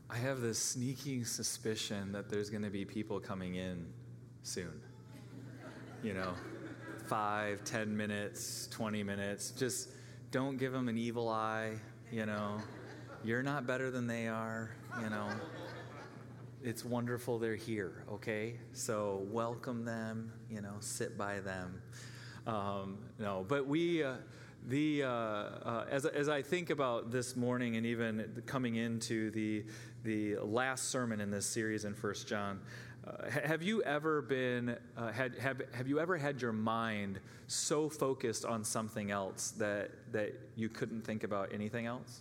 I have this sneaking suspicion that there's going to be people coming in soon. 5, 10 minutes, 20 minutes. Just don't give them an evil eye, You're not better than they are, It's wonderful they're here, okay? So welcome them, sit by them. But we... as I think about this morning and even coming into the last sermon in this series in 1 John, have you ever have you ever had your mind so focused on something else that you couldn't think about anything else?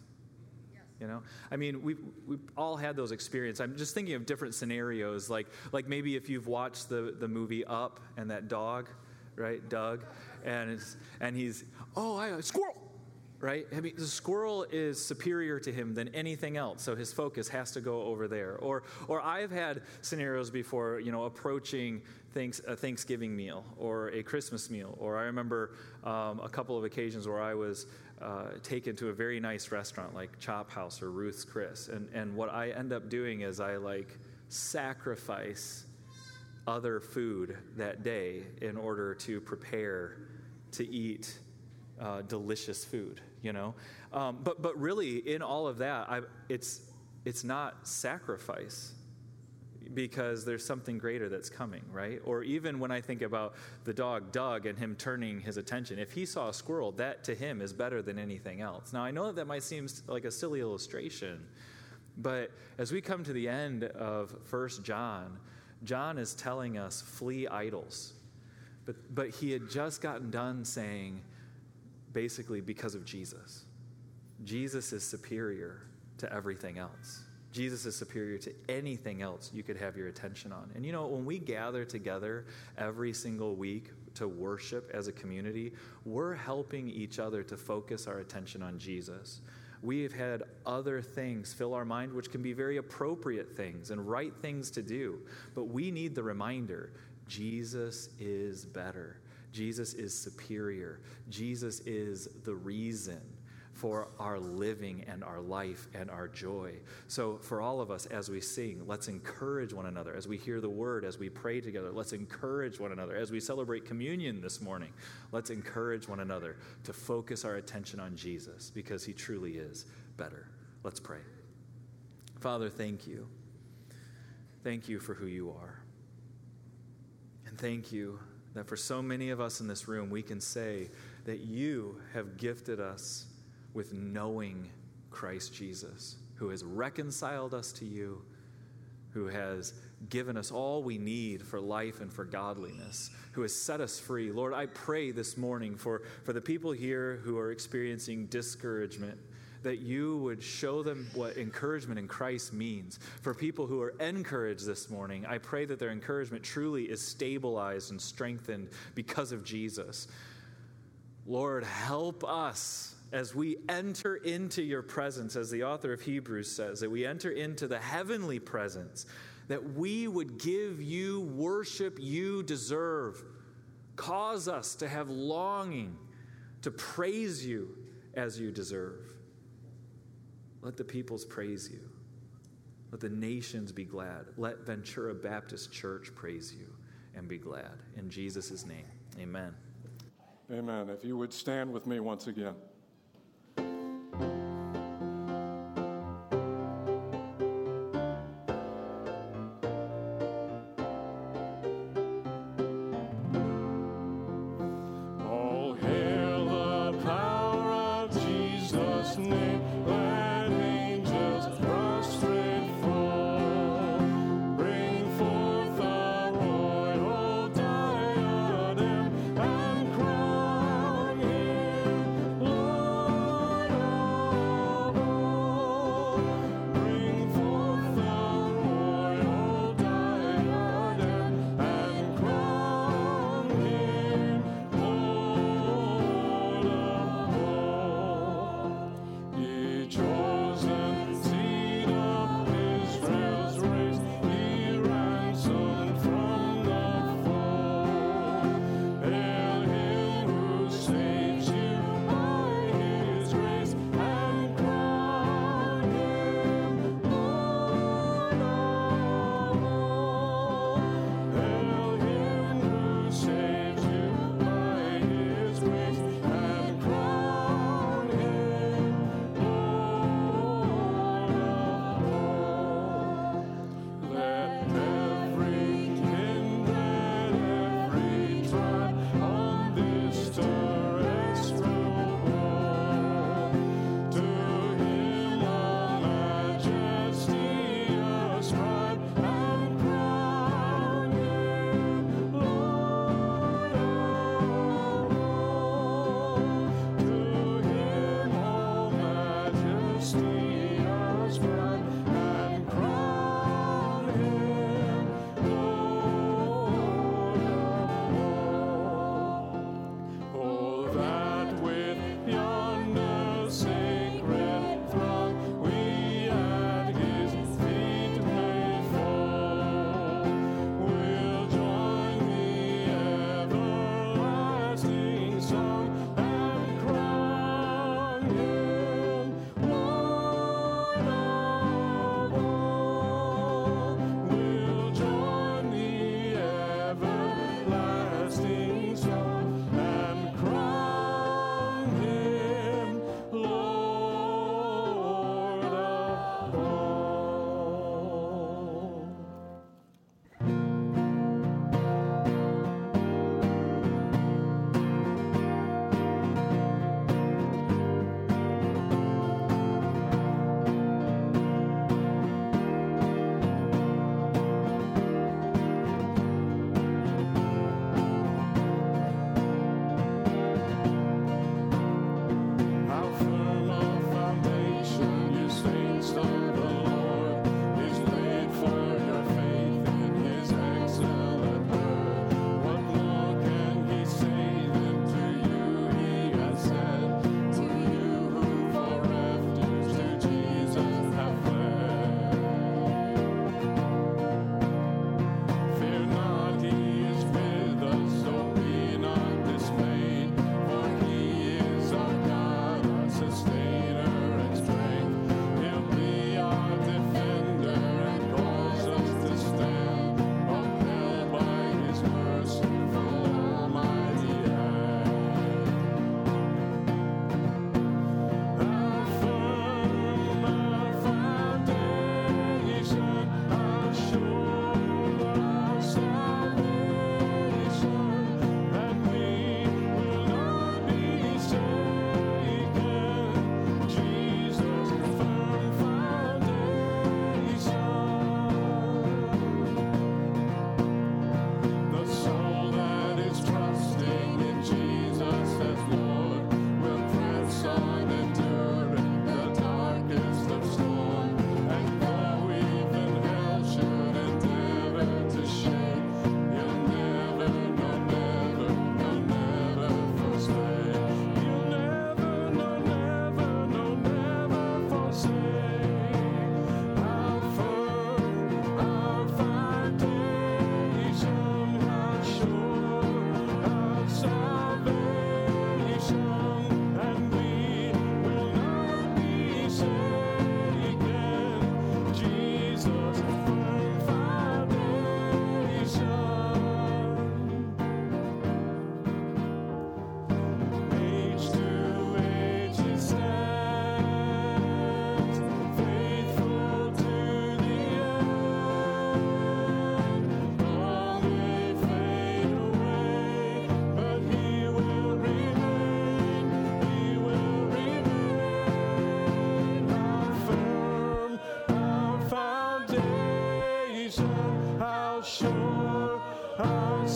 We've all had those experiences. I'm just thinking of different scenarios, like maybe if you've watched the movie Up and that dog, right, Doug, and he's squirrel, right? The squirrel is superior to him than anything else, so his focus has to go over there. Or I've had scenarios before, approaching a Thanksgiving meal or a Christmas meal. Or I remember a couple of occasions where I was taken to a very nice restaurant like Chop House or Ruth's Chris, and what I end up doing is I sacrifice other food that day in order to prepare to eat delicious food, But really, in all of that, it's not sacrifice, because there's something greater that's coming, right? Or even when I think about the dog Doug and him turning his attention, if he saw a squirrel, that to him is better than anything else. Now, I know that might seem like a silly illustration, but as we come to the end of 1 John, John is telling us, flee idols. But he had just gotten done saying, basically, because of Jesus. Jesus is superior to everything else. Jesus is superior to anything else you could have your attention on. And when we gather together every single week to worship as a community, we're helping each other to focus our attention on Jesus. We have had other things fill our mind, which can be very appropriate things and right things to do. But we need the reminder, Jesus is better. Jesus is superior. Jesus is the reason for our living and our life and our joy. So for all of us, as we sing, let's encourage one another. As we hear the word, as we pray together, let's encourage one another. As we celebrate communion this morning, let's encourage one another to focus our attention on Jesus, because he truly is better. Let's pray. Father, thank you. Thank you for who you are. And thank you that for so many of us in this room, we can say that you have gifted us with knowing Christ Jesus, who has reconciled us to you, who has given us all we need for life and for godliness, who has set us free. Lord, I pray this morning for the people here who are experiencing discouragement, that you would show them what encouragement in Christ means. For people who are encouraged this morning, I pray that their encouragement truly is stabilized and strengthened because of Jesus. Lord, help us as we enter into your presence, as the author of Hebrews says, that we enter into the heavenly presence, that we would give you worship you deserve. Cause us to have longing to praise you as you deserve. Let the peoples praise you. Let the nations be glad. Let Ventura Baptist Church praise you and be glad. In Jesus' name, amen. Amen. If you would stand with me once again. Lord.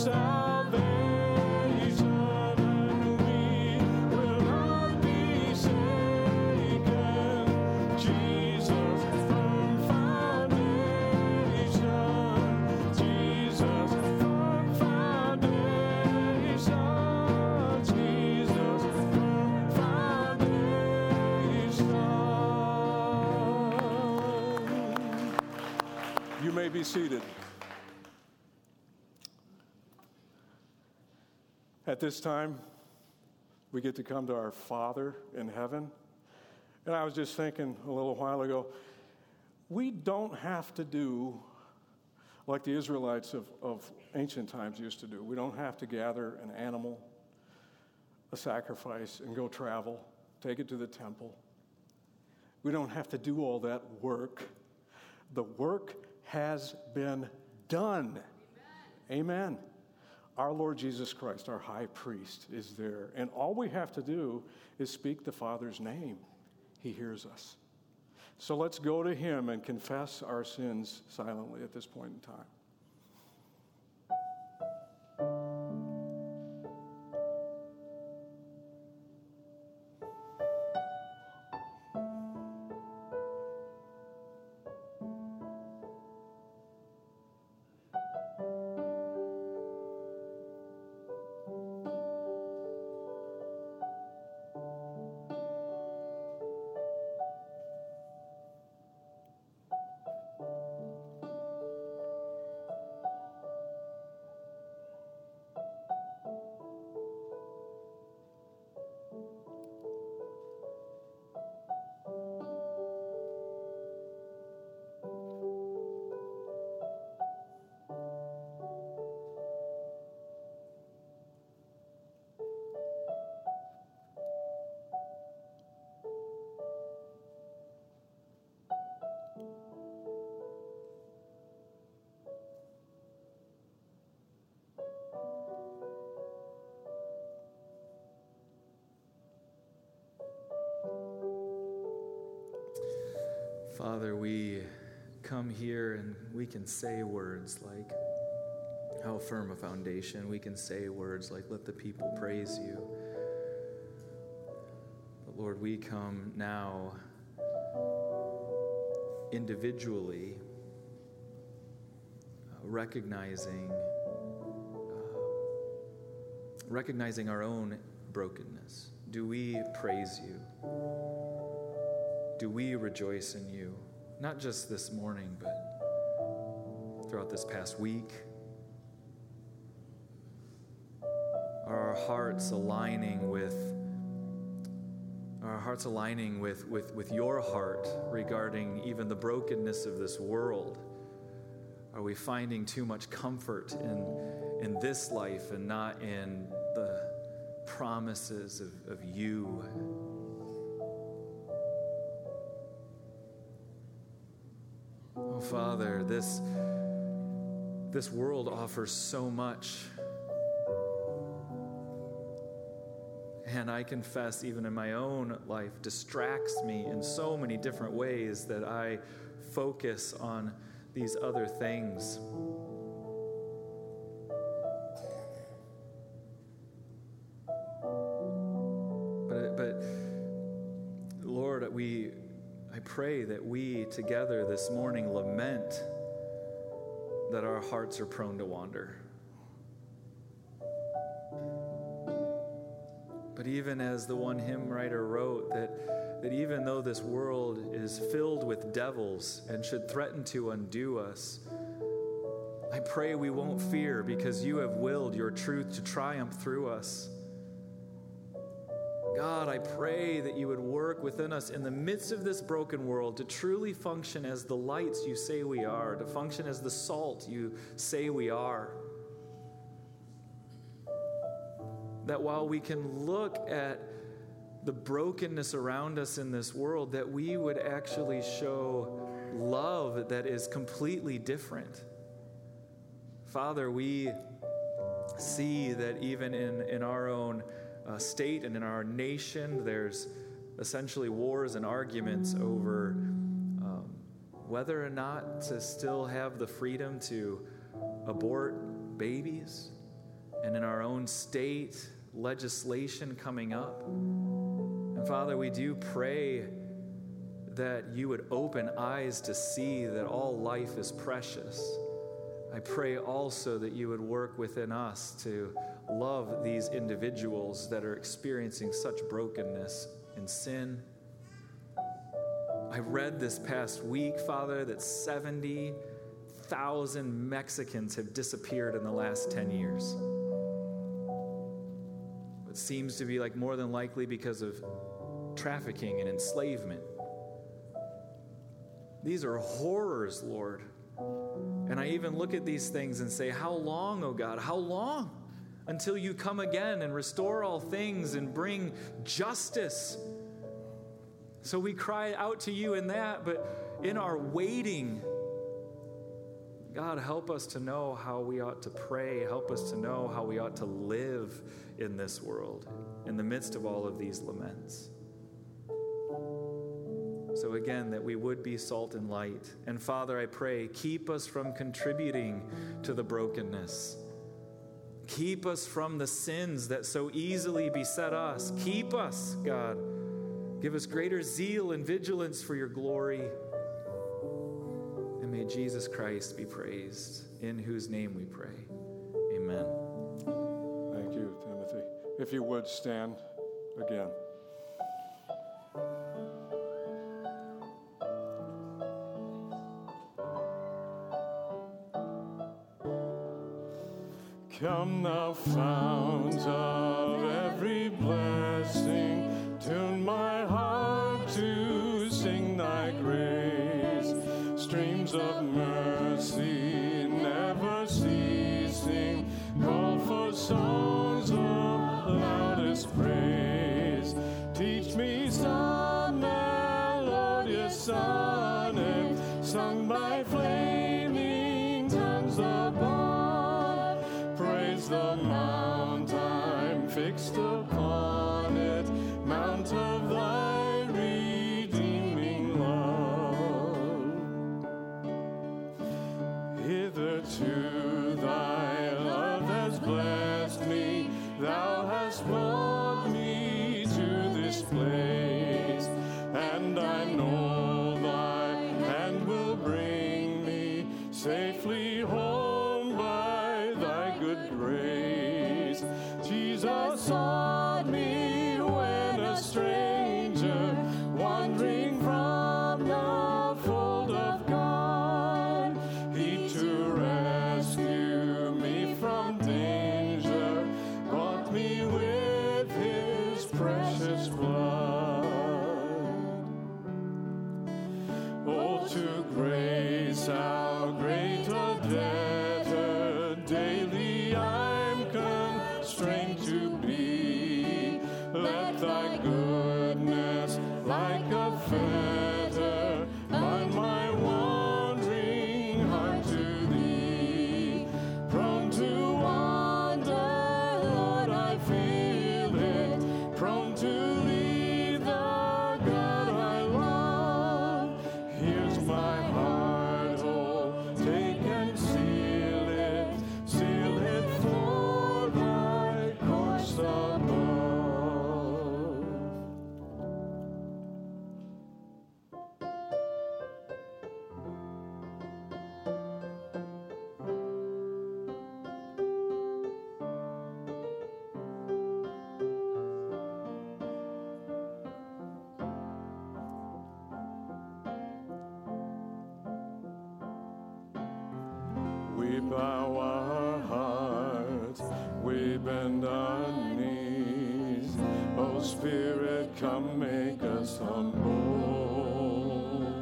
You may be seated. At this time, we get to come to our Father in heaven. And I was just thinking a little while ago, we don't have to do like the Israelites of ancient times used to do. We don't have to gather an animal, a sacrifice, and go travel, take it to the temple. We don't have to do all that work. The work has been done. Amen. Our Lord Jesus Christ, our high priest, is there. And all we have to do is speak the Father's name. He hears us. So let's go to him and confess our sins silently at this point in time. Father, we come here and we can say words like, how firm a foundation. We can say words like, let the people praise you. But Lord, we come now individually recognizing our own brokenness. Do we praise you? Do we rejoice in you? Not just this morning, but throughout this past week. Are our hearts aligning with your heart regarding even the brokenness of this world? Are we finding too much comfort in this life and not in the promises of you? Oh, Father, this world offers so much. And I confess, even in my own life, distracts me in so many different ways that I focus on these other things. But Lord, I pray that we together this morning lament that our hearts are prone to wander. But even as the one hymn writer wrote, that even though this world is filled with devils and should threaten to undo us, I pray we won't fear because you have willed your truth to triumph through us. God, I pray that you would work within us in the midst of this broken world to truly function as the lights you say we are, to function as the salt you say we are. That while we can look at the brokenness around us in this world, that we would actually show love that is completely different. Father, we see that even in our own state and in our nation, there's essentially wars and arguments over whether or not to still have the freedom to abort babies. and in our own state, legislation coming up. And Father, we do pray that you would open eyes to see that all life is precious. I pray also that you would work within us to love these individuals that are experiencing such brokenness and sin. I read this past week, Father, that 70,000 Mexicans have disappeared in the last 10 years. It seems to be like more than likely because of trafficking and enslavement. These are horrors, Lord. And I even look at these things and say, how long, oh God, how long until you come again and restore all things and bring justice? So we cry out to you in that, but in our waiting, God, help us to know how we ought to pray. Help us to know how we ought to live in this world in the midst of all of these laments. So again, that we would be salt and light. And Father, I pray, keep us from contributing to the brokenness. Keep us from the sins that so easily beset us. Keep us, God. Give us greater zeal and vigilance for your glory. And may Jesus Christ be praised, in whose name we pray. Amen. Thank you, Timothy. If you would stand again. Come, thou fount of every blessing, tune my heart to sing thy grace. Streams of mercy never ceasing, call for songs of loudest praise. Teach me some melodious sonnet, sung by flaming tongues above. Praise the mount I'm fixed upon it, mount of thy redeeming love. Hitherto thy love has blessed me, thou hast brought me to this place, and I know thy hand will bring me safely home by thy good grace. Jesus sought me when a stranger, wandering from the fold of God. He to rescue me from danger bought me with his precious blood. Oh, to grace how great a debtor daily I'm constrained to be. Let thy goodness like a fetter bind my wandering heart to thee. Prone to wander, Lord, I feel it, prone to leave the God I love. Here's my heart, oh, take and seal it for thy course above. We bow our hearts, we bend our knees. Oh Spirit, come make us humble.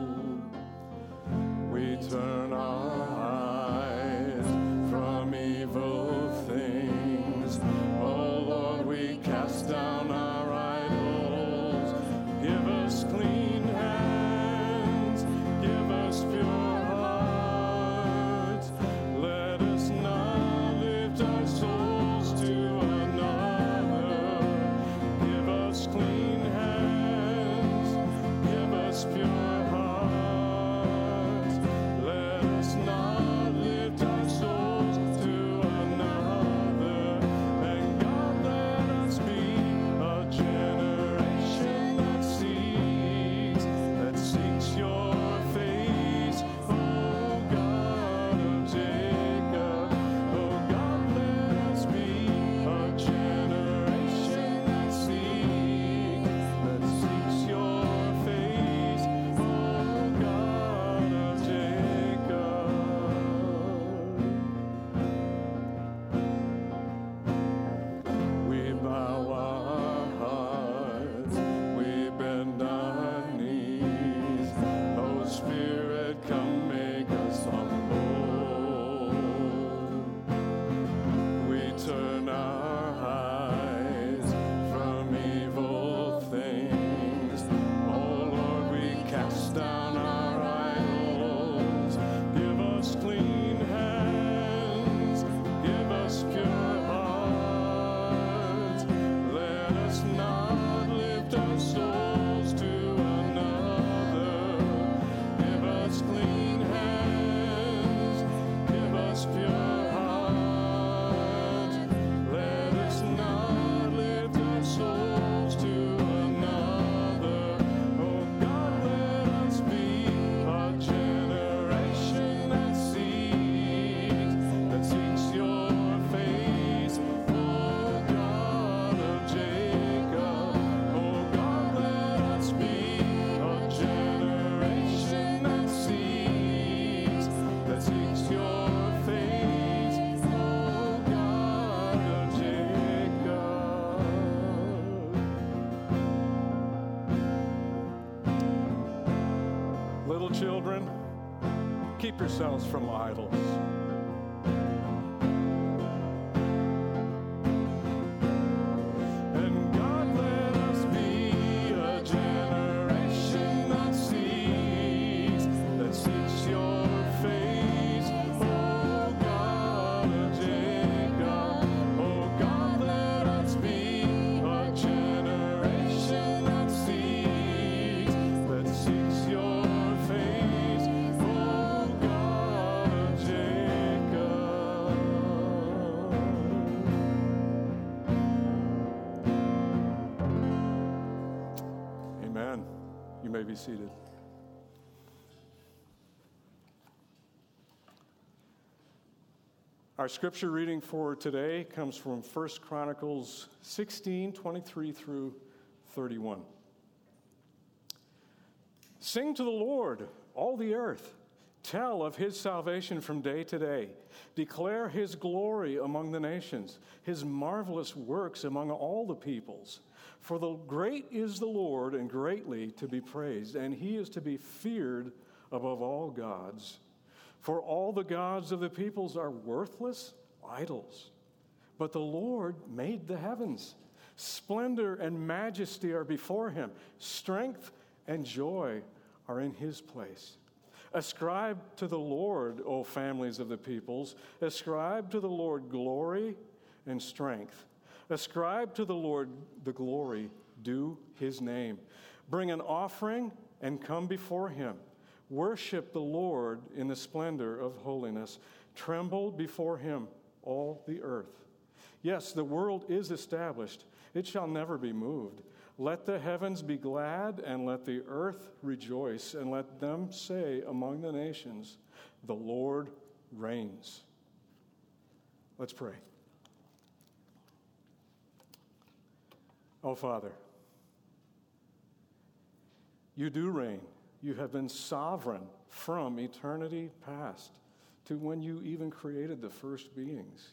We turn our eyes from evil things. Oh Lord, we cast down our idols. Give us clean hands, give us pure hearts. Let us not lift our souls to another. Give us clean hands, give us pure hearts. Let us not lift our souls to another. children, keep yourselves from idols. And God, let us be a generation that seeks your face, oh God of Jacob. Oh God, let us be a generation that seeks your face, oh God of Jacob. Amen. You may be seated. Our scripture reading for today comes from 1 Chronicles 16, 23 through 31. Sing to the Lord, all the earth. Tell of his salvation from day to day. Declare his glory among the nations, his marvelous works among all the peoples. For the great is the Lord and greatly to be praised, and he is to be feared above all gods. For all the gods of the peoples are worthless idols. But the Lord made the heavens. Splendor and majesty are before him. Strength and joy are in his place. Ascribe to the Lord, O families of the peoples. Ascribe to the Lord glory and strength. Ascribe to the Lord the glory due his name. Bring an offering and come before him. Worship the Lord in the splendor of holiness. Tremble before him, all the earth. Yes, the world is established. It shall never be moved. Let the heavens be glad, and let the earth rejoice, and let them say among the nations, the Lord reigns. Let's pray. Oh, Father, you do reign. You have been sovereign from eternity past to when you even created the first beings.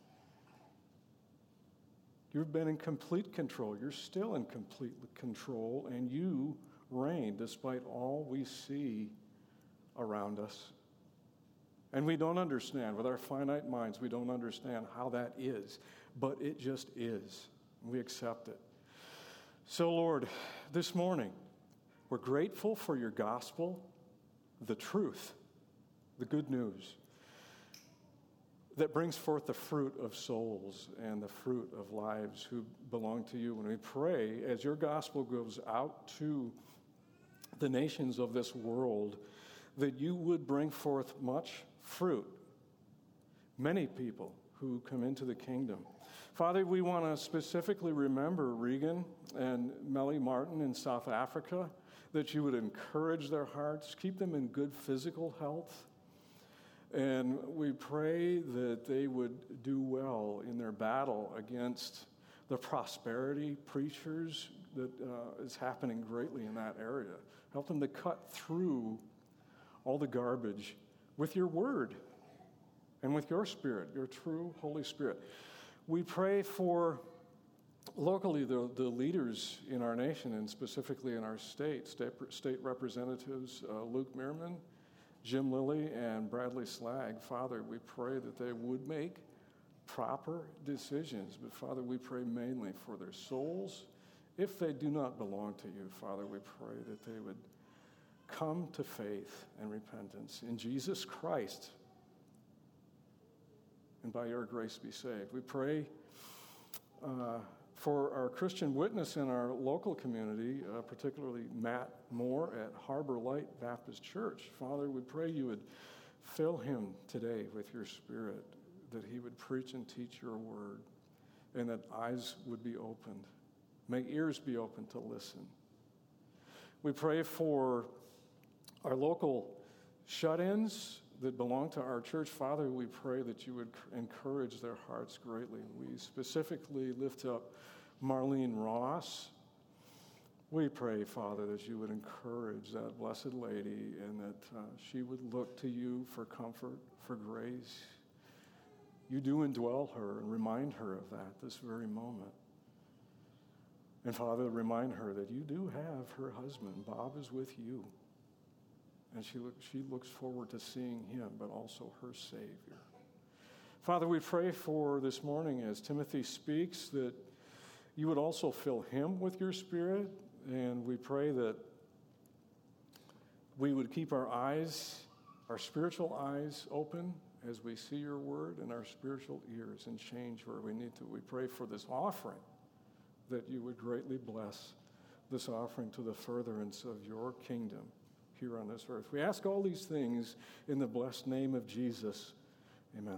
You've been in complete control. You're still in complete control, and you reign despite all we see around us. And we don't understand. With our finite minds, we don't understand how that is, but it just is. We accept it. So, Lord, this morning, we're grateful for your gospel, the truth, the good news that brings forth the fruit of souls and the fruit of lives who belong to you. And we pray, as your gospel goes out to the nations of this world, that you would bring forth much fruit, many people who come into the kingdom. Father, we want to specifically remember Regan and Melly Martin in South Africa, that you would encourage their hearts, keep them in good physical health. And we pray that they would do well in their battle against the prosperity preachers that is happening greatly in that area. Help them to cut through all the garbage with your word and with your Spirit, your true Holy Spirit. We pray for locally the leaders in our nation and specifically in our state representatives, Luke Meerman, Jim Lilly, and Bradley Slag. Father, we pray that they would make proper decisions. But Father, we pray mainly for their souls. If they do not belong to you, Father, we pray that they would come to faith and repentance in Jesus Christ, and by your grace be saved. We pray for our Christian witness in our local community, particularly Matt Moore at Harbor Light Baptist Church. Father, we pray you would fill him today with your Spirit, that he would preach and teach your word, and that eyes would be opened. May ears be open to listen. We pray for our local shut-ins that belong to our church. Father, we pray that you would encourage their hearts greatly. We specifically lift up Marlene Ross. We pray, Father, that you would encourage that blessed lady and that she would look to you for comfort, for grace. You do indwell her and remind her of that this very moment. And Father, remind her that you do have her husband. Bob is with you. and she looks forward to seeing him, but also her Savior. Father, we pray for this morning as Timothy speaks that you would also fill him with your Spirit, and we pray that we would keep our eyes, our spiritual eyes open as we see your word, and our spiritual ears, and change where we need to. We pray for this offering, that you would greatly bless this offering to the furtherance of your kingdom here on this earth. We ask all these things in the blessed name of Jesus. Amen.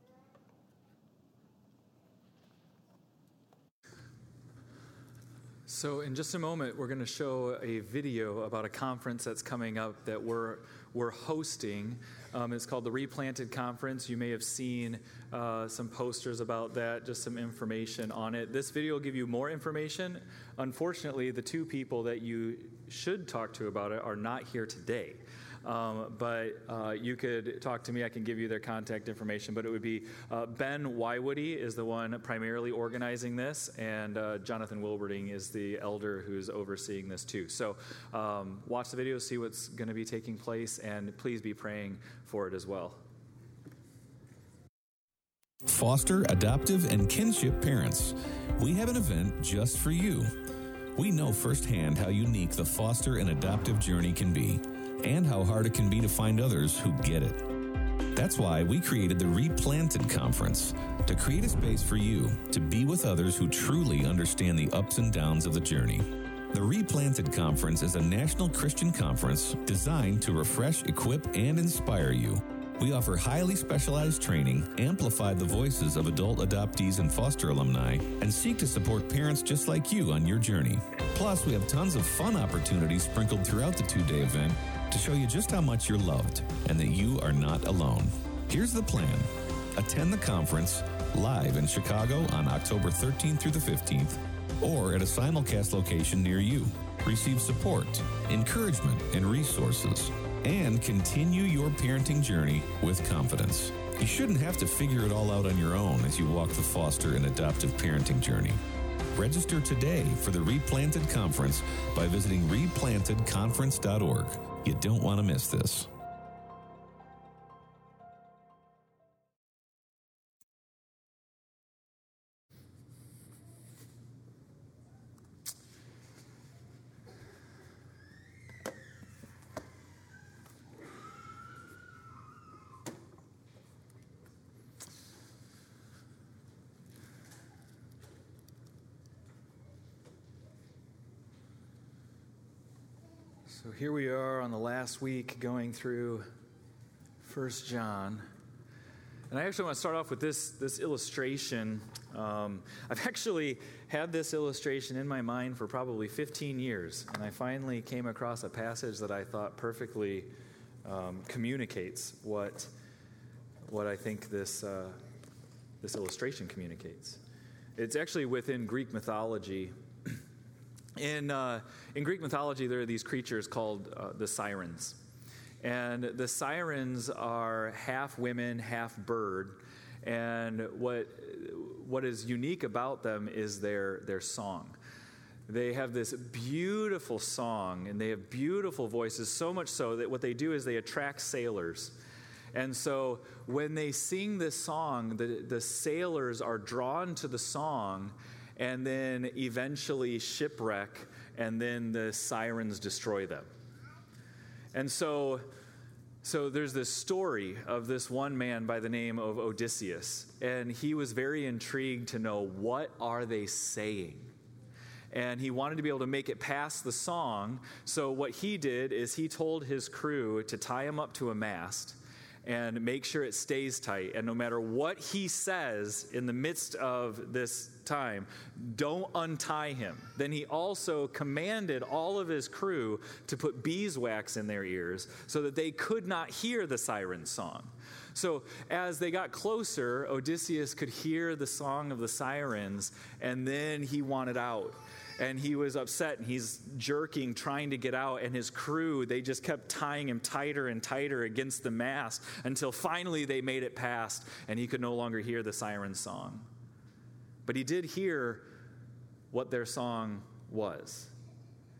So in just a moment, we're going to show a video about a conference that's coming up that we're hosting. It's called the Replanted Conference. You may have seen some posters about that, just some information on it. This video will give you more information. Unfortunately, the two people that you should talk to about it are not here today. But you could talk to me. I can give you their contact information. But it would be Ben Wywoody is the one primarily organizing this, and Jonathan Wilberding is the elder who's overseeing this too. So watch the video, see what's going to be taking place, and please be praying for it as well. Foster, adoptive, and kinship parents. We have an event just for you. We know firsthand how unique the foster and adoptive journey can be, and how hard it can be to find others who get it. That's why we created the Replanted Conference, to create a space for you to be with others who truly understand the ups and downs of the journey. The Replanted Conference is a national Christian conference designed to refresh, equip, and inspire you. We offer highly specialized training, amplify the voices of adult adoptees and foster alumni, and seek to support parents just like you on your journey. Plus, we have tons of fun opportunities sprinkled throughout the two-day event to show you just how much you're loved and that you are not alone. Here's the plan. Attend the conference live in Chicago on October 13th through the 15th, or at a simulcast location near you. Receive support, encouragement, and resources, and continue your parenting journey with confidence. You shouldn't have to figure it all out on your own as you walk the foster and adoptive parenting journey. Register today for the Replanted Conference by visiting replantedconference.org. You don't want to miss this. So here we are on the last week going through 1 John. And I actually want to start off with this illustration. I've actually had this illustration in my mind for probably 15 years. And I finally came across a passage that I thought perfectly communicates what I think this illustration communicates. It's actually within Greek mythology. In Greek mythology, there are these creatures called the sirens. And the sirens are half women, half bird. And what is unique about them is their song. They have this beautiful song, and they have beautiful voices, so much so that what they do is they attract sailors. And so when they sing this song, the sailors are drawn to the song, and then eventually shipwreck, and then the sirens destroy them. And so there's this story of this one man by the name of Odysseus, and he was very intrigued to know, what are they saying? And he wanted to be able to make it past the song, so what he did is he told his crew to tie him up to a mast and make sure it stays tight. And no matter what he says in the midst of this time, don't untie him. Then he also commanded all of his crew to put beeswax in their ears so that they could not hear the siren song. So as they got closer, Odysseus could hear the song of the sirens, and then he wanted out. And he was upset, and he's jerking, trying to get out. And his crew, they just kept tying him tighter and tighter against the mast until finally they made it past, and he could no longer hear the siren song. But he did hear what their song was.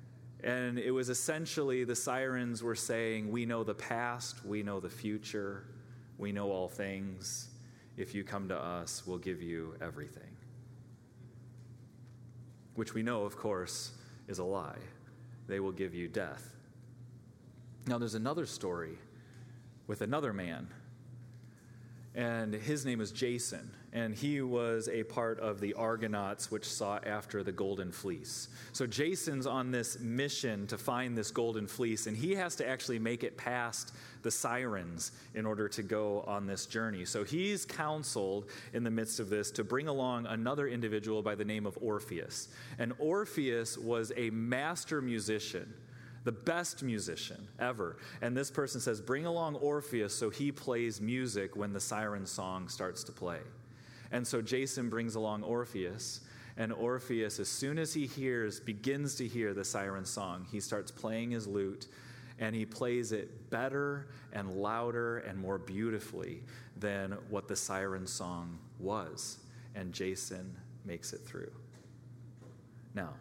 And it was essentially the sirens were saying, we know the past, we know the future, we know all things. If you come to us, we'll give you everything. Which we know, of course, is a lie. They will give you death. Now, there's another story with another man, and his name is Jason, and he was a part of the Argonauts, which sought after the golden fleece. So Jason's on this mission to find this golden fleece, and he has to actually make it past the sirens in order to go on this journey. So he's counseled in the midst of this to bring along another individual by the name of Orpheus. And Orpheus was a master musician, the best musician ever. And this person says, bring along Orpheus so he plays music when the siren song starts to play. And so Jason brings along Orpheus, and Orpheus, as soon as he begins to hear the siren song, he starts playing his lute, and he plays it better and louder and more beautifully than what the siren song was. And Jason makes it through. Now,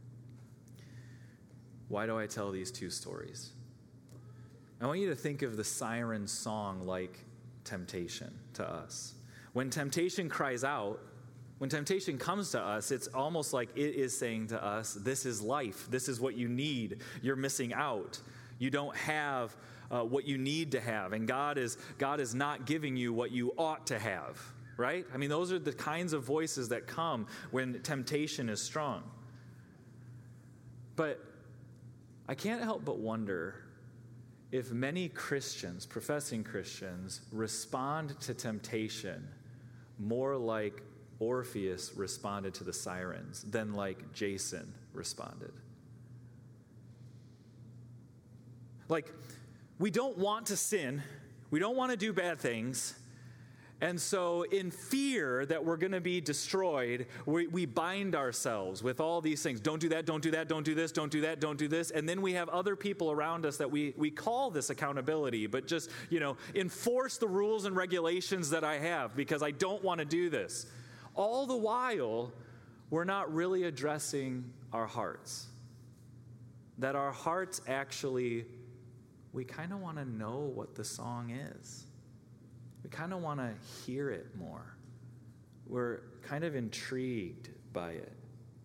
why do I tell these two stories? I want you to think of the siren song like temptation to us. When temptation cries out, when temptation comes to us, it's almost like it is saying to us, this is life. This is what you need. You're missing out. You don't have what you need to have. And God is not giving you what you ought to have, right? I mean, those are the kinds of voices that come when temptation is strong. But I can't help but wonder if many Christians, professing Christians, respond to temptation more like Orpheus responded to the sirens than like Jason responded. Like, we don't want to sin. We don't want to do bad things. And so in fear that we're going to be destroyed, we bind ourselves with all these things. Don't do that, don't do that, don't do this, don't do that, don't do this. And then we have other people around us that we call this accountability, but just, enforce the rules and regulations that I have because I don't want to do this. All the while, we're not really addressing our hearts. That our hearts actually, we kind of want to know what the song is. We kind of want to hear it more. We're kind of intrigued by it.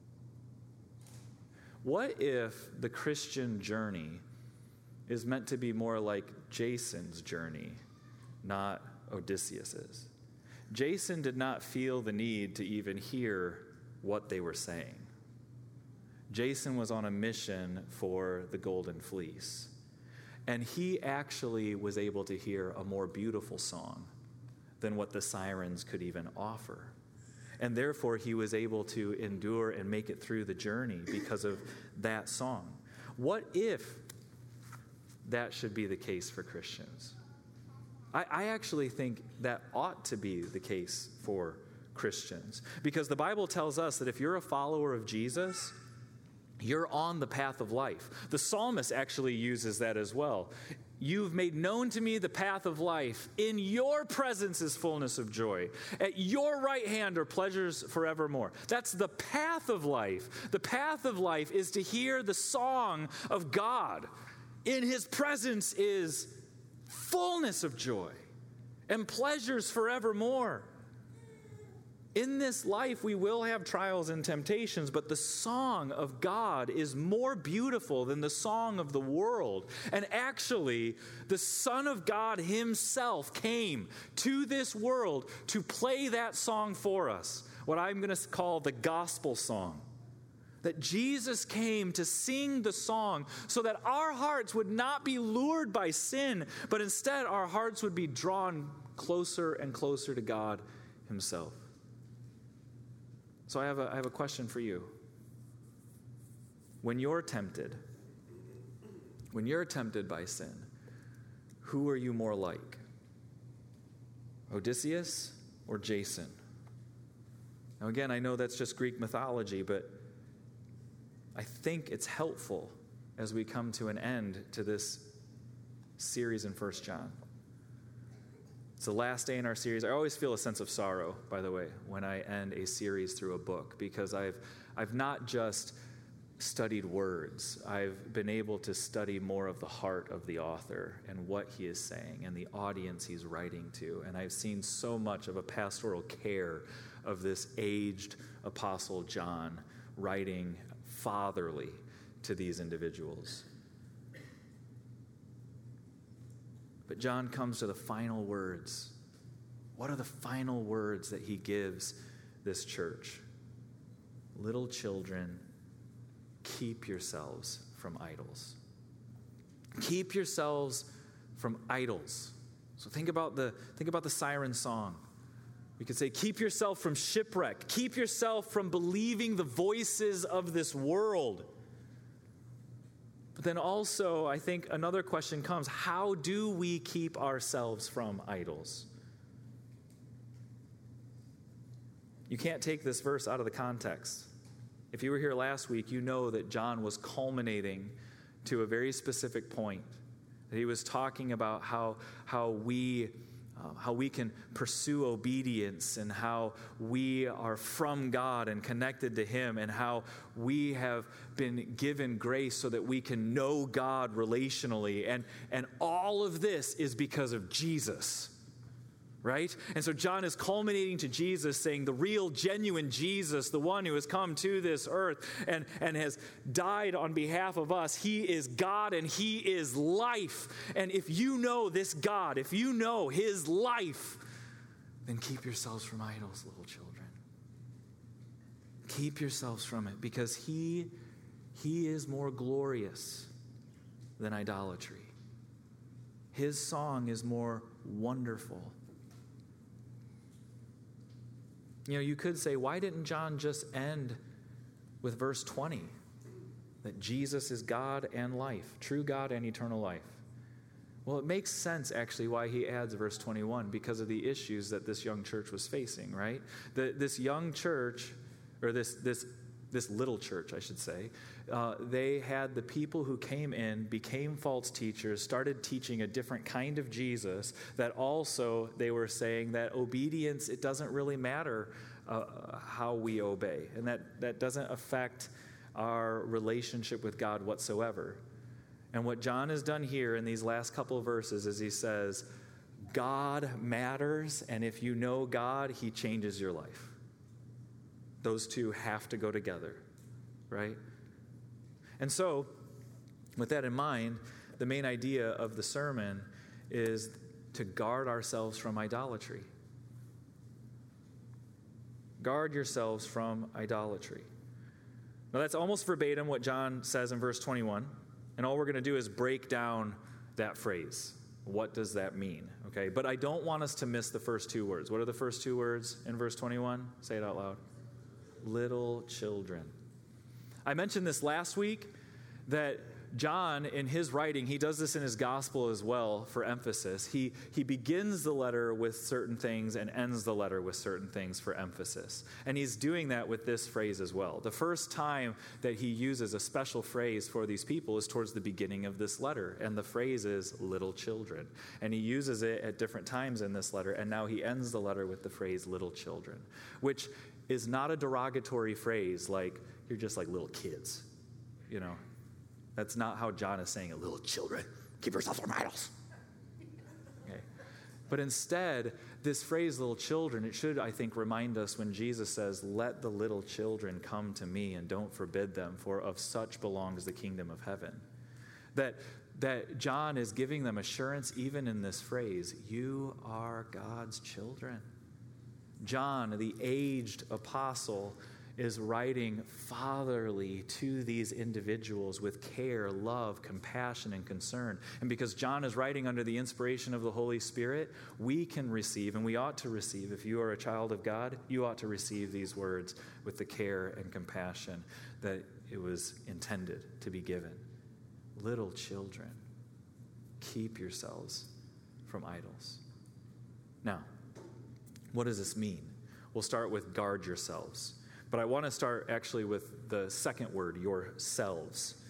What if the Christian journey is meant to be more like Jason's journey, not Odysseus's? Jason did not feel the need to even hear what they were saying. Jason was on a mission for the Golden Fleece. And he actually was able to hear a more beautiful song than what the sirens could even offer. And therefore, he was able to endure and make it through the journey because of that song. What if that should be the case for Christians? I actually think that ought to be the case for Christians. Because the Bible tells us that if you're a follower of Jesus, you're on the path of life. The psalmist actually uses that as well. You've made known to me the path of life. In your presence is fullness of joy. At your right hand are pleasures forevermore. That's the path of life. The path of life is to hear the song of God. In his presence is fullness of joy and pleasures forevermore. In this life, we will have trials and temptations, but the song of God is more beautiful than the song of the world. And actually, the Son of God himself came to this world to play that song for us, what I'm going to call the gospel song. That Jesus came to sing the song so that our hearts would not be lured by sin, but instead our hearts would be drawn closer and closer to God himself. So I have a question for you. When you're tempted by sin, who are you more like? Odysseus or Jason? Now again, I know that's just Greek mythology, but I think it's helpful as we come to an end to this series in 1 John. It's the last day in our series. I always feel a sense of sorrow, by the way, when I end a series through a book, because I've not just studied words, I've been able to study more of the heart of the author and what he is saying and the audience he's writing to. And I've seen so much of a pastoral care of this aged apostle John writing fatherly to these individuals. But John comes to the final words. What are the final words that he gives this church? Little children, keep yourselves from idols. Keep yourselves from idols. So think about the siren song. We could say, keep yourself from shipwreck. Keep yourself from believing the voices of this world. But then also, I think another question comes, how do we keep ourselves from idols? You can't take this verse out of the context. If you were here last week, you know that John was culminating to a very specific point. He was talking about how we can pursue obedience and how we are from God and connected to Him and how we have been given grace so that we can know God relationally. And all of this is because of Jesus. Right? And so John is culminating to Jesus, saying the real, genuine Jesus, the one who has come to this earth and has died on behalf of us, he is God and he is life. And if you know this God, if you know his life, then keep yourselves from idols, little children. Keep yourselves from it, because he is more glorious than idolatry. His song is more wonderful. You know, you could say, why didn't John just end with verse 20? That Jesus is God and life, true God and eternal life. Well, it makes sense, actually, why he adds verse 21, because of the issues that this young church was facing, right? This young church, or this little church, I should say, they had the people who came in, became false teachers, started teaching a different kind of Jesus, that also they were saying that obedience, it doesn't really matter how we obey, and that doesn't affect our relationship with God whatsoever. And what John has done here in these last couple of verses is he says, God matters, and if you know God, he changes your life. Those two have to go together, right? And so, with that in mind, the main idea of the sermon is to guard ourselves from idolatry. Guard yourselves from idolatry. Now, that's almost verbatim what John says in verse 21, and all we're going to do is break down that phrase. What does that mean? Okay, but I don't want us to miss the first two words. What are the first two words in verse 21? Say it out loud. Little children. I mentioned this last week, that John, in his writing, he does this in his gospel as well for emphasis. He begins the letter with certain things and ends the letter with certain things for emphasis. And he's doing that with this phrase as well. The first time that he uses a special phrase for these people is towards the beginning of this letter. And the phrase is little children. And he uses it at different times in this letter. And now he ends the letter with the phrase little children, which is not a derogatory phrase like you're just like little kids, you know. That's not how John is saying it. Little children, keep yourselves from idols. Okay. But instead, this phrase, little children, it should, I think, remind us when Jesus says, let the little children come to me and don't forbid them, for of such belongs the kingdom of heaven. That John is giving them assurance even in this phrase, you are God's children. John, the aged apostle, is writing fatherly to these individuals with care, love, compassion, and concern. And because John is writing under the inspiration of the Holy Spirit, we can receive, and we ought to receive, if you are a child of God, you ought to receive these words with the care and compassion that it was intended to be given. Little children, keep yourselves from idols. Now, what does this mean? We'll start with guard yourselves. But I want to start actually with the second word, yourselves.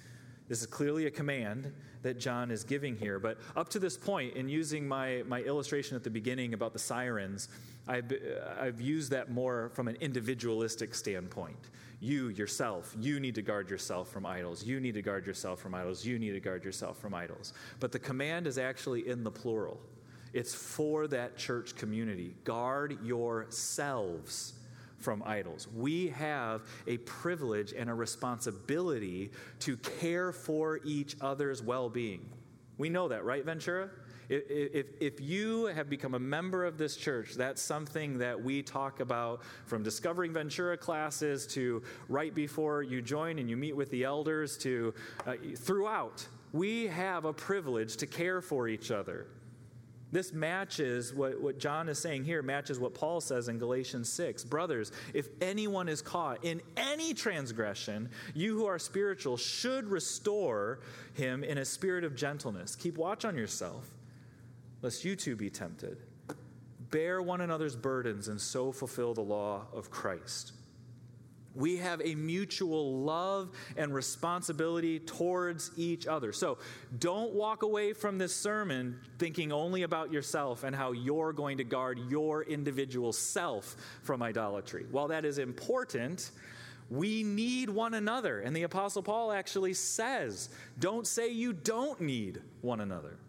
This is clearly a command that John is giving here. But up to this point, in using my illustration at the beginning about the sirens, I've used that more from an individualistic standpoint. You, yourself, you need to guard yourself from idols. You need to guard yourself from idols. You need to guard yourself from idols. But the command is actually in the plural. It's for that church community. Guard yourselves from idols. We have a privilege and a responsibility to care for each other's well-being. We know that, right, Ventura? If you have become a member of this church, that's something that we talk about from Discovering Ventura classes to right before you join and you meet with the elders to throughout. We have a privilege to care for each other. This matches what John is saying here, matches what Paul says in Galatians 6. Brothers, if anyone is caught in any transgression, you who are spiritual should restore him in a spirit of gentleness. Keep watch on yourself, lest you too be tempted. Bear one another's burdens and so fulfill the law of Christ. We have a mutual love and responsibility towards each other. So don't walk away from this sermon thinking only about yourself and how you're going to guard your individual self from idolatry. While that is important, we need one another. And the Apostle Paul actually says, don't say you don't need one another.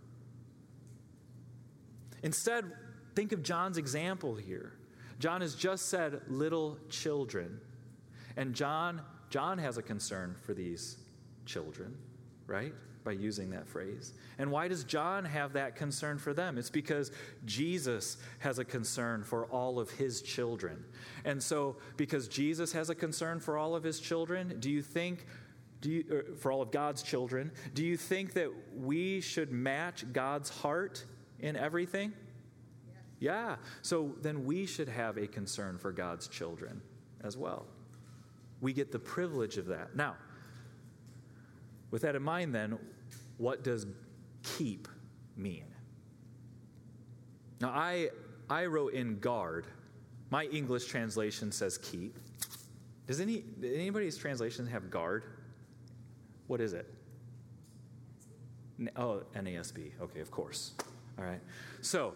Instead, think of John's example here. John has just said little children. And John has a concern for these children, right? By using that phrase. And why does John have that concern for them? It's because Jesus has a concern for all of his children. And so, because Jesus has a concern for all of his children, for all of God's children, do you think that we should match God's heart in everything? Yes. Yeah. So then we should have a concern for God's children as well. We get the privilege of that. Now, with that in mind then, what does keep mean? Now, I wrote in guard. My English translation says keep. Does anybody's translation have guard? What is it? Oh, NASB. Okay, of course. All right. So,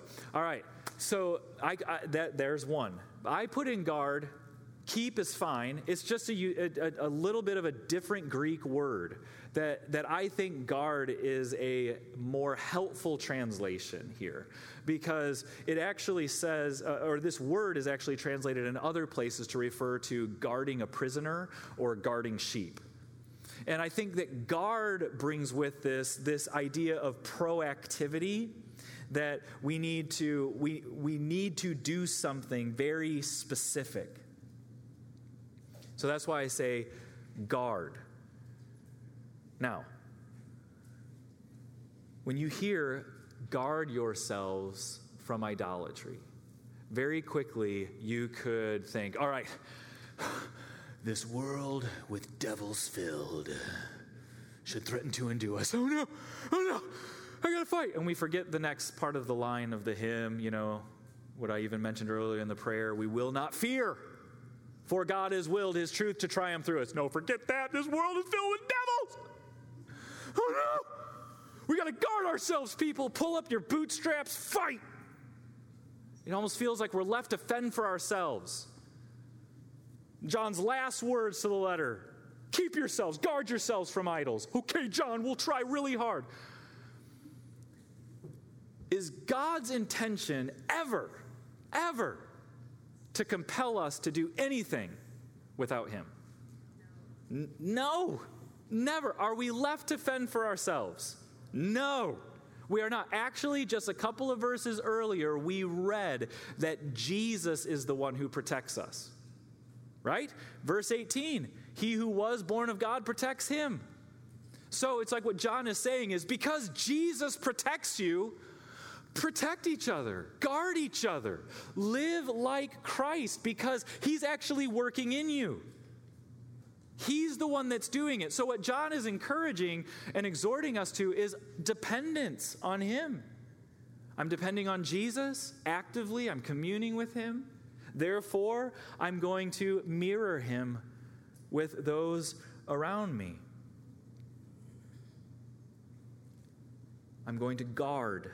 there's one. I put in guard. Keep is fine. It's just a little bit of a different Greek word that I think guard is a more helpful translation here, because it actually says, or this word is actually translated in other places to refer to guarding a prisoner or guarding sheep. And I think that guard brings with this idea of proactivity, that we need to do something very specific. So that's why I say guard. Now, when you hear guard yourselves from idolatry, very quickly you could think, all right, this world with devils filled should threaten to undo us. Oh no, I gotta fight. And we forget the next part of the line of the hymn, what I even mentioned earlier in the prayer, we will not fear. For God has willed his truth to triumph through us. No, forget that. This world is filled with devils. Oh, no. We got to guard ourselves, people. Pull up your bootstraps. Fight. It almost feels like we're left to fend for ourselves. John's last words to the letter. Keep yourselves. Guard yourselves from idols. Okay, John, we'll try really hard. Is God's intention ever to compel us to do anything without him? No, never. Are we left to fend for ourselves? No, we are not. Actually, just a couple of verses earlier, we read that Jesus is the one who protects us, right? Verse 18, he who was born of God protects him. So it's like what John is saying is, because Jesus protects you, protect each other, guard each other, live like Christ, because he's actually working in you. He's the one that's doing it. So what John is encouraging and exhorting us to is dependence on him. I'm depending on Jesus actively. I'm communing with him. Therefore, I'm going to mirror him with those around me. I'm going to guard.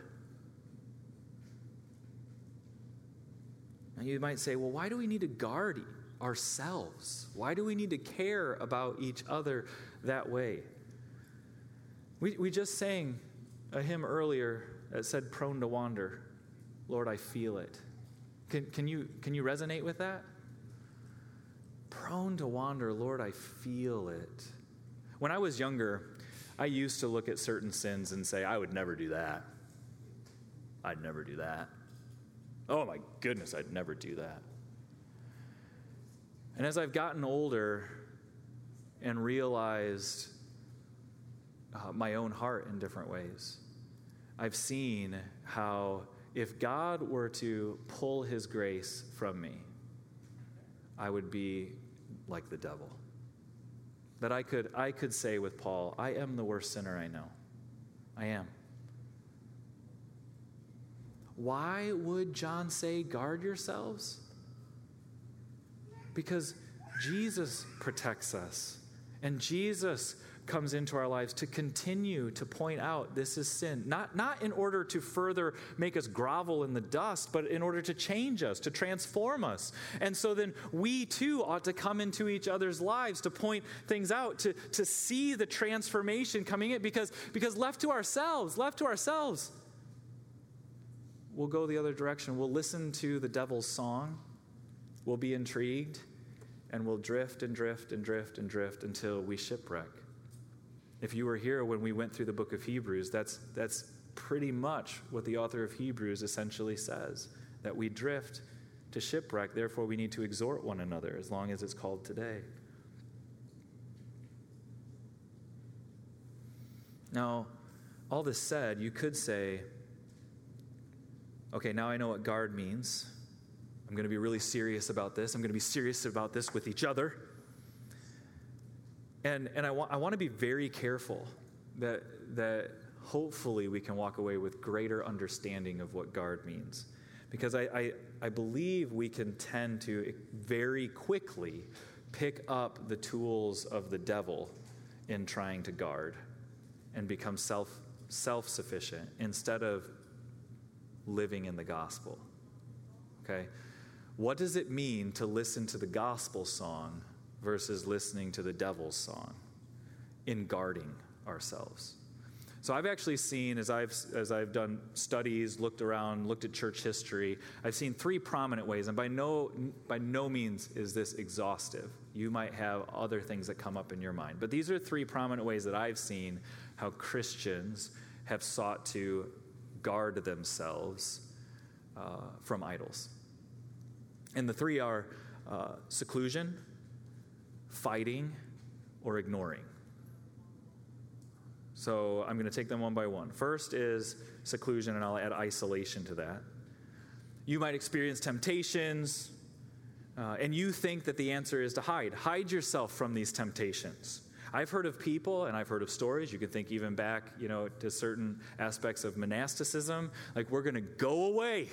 Now you might say, well, why do we need to guard ourselves? Why do we need to care about each other that way? We just sang a hymn earlier that said, prone to wander. Lord, I feel it. Can you resonate with that? Prone to wander, Lord, I feel it. When I was younger, I used to look at certain sins and say, I would never do that. I'd never do that. Oh my goodness, I'd never do that. And as I've gotten older and realized my own heart in different ways, I've seen how if God were to pull his grace from me, I would be like the devil. That I could say with Paul, I am the worst sinner I know. I am. Why would John say, guard yourselves? Because Jesus protects us, and Jesus comes into our lives to continue to point out this is sin. Not in order to further make us grovel in the dust, but in order to change us, to transform us. And so then we too ought to come into each other's lives to point things out, to see the transformation coming in, because left to ourselves, we'll go the other direction. We'll listen to the devil's song. We'll be intrigued, and we'll drift and drift and drift and drift until we shipwreck. If you were here when we went through the book of Hebrews, that's pretty much what the author of Hebrews essentially says, that we drift to shipwreck. Therefore, we need to exhort one another as long as it's called today. Now, all this said, you could say, okay, now I know what guard means. I'm going to be really serious about this. I'm going to be serious about this with each other. And I want to be very careful that hopefully we can walk away with greater understanding of what guard means. Because I believe we can tend to very quickly pick up the tools of the devil in trying to guard and become self-sufficient instead of living in the gospel. Okay? What does it mean to listen to the gospel song versus listening to the devil's song in guarding ourselves? So I've actually seen, as I've done studies, looked at church history, I've seen three prominent ways, and by no means is this exhaustive. You might have other things that come up in your mind. But these are three prominent ways that I've seen how Christians have sought to guard themselves from idols. And the three are seclusion, fighting, or ignoring. So I'm going to take them one by one. First is seclusion, and I'll add isolation to that. You might experience temptations, and you think that the answer is to hide. Hide yourself from these temptations. I've heard of people, and I've heard of stories. You can think even back, to certain aspects of monasticism, like we're going to go away.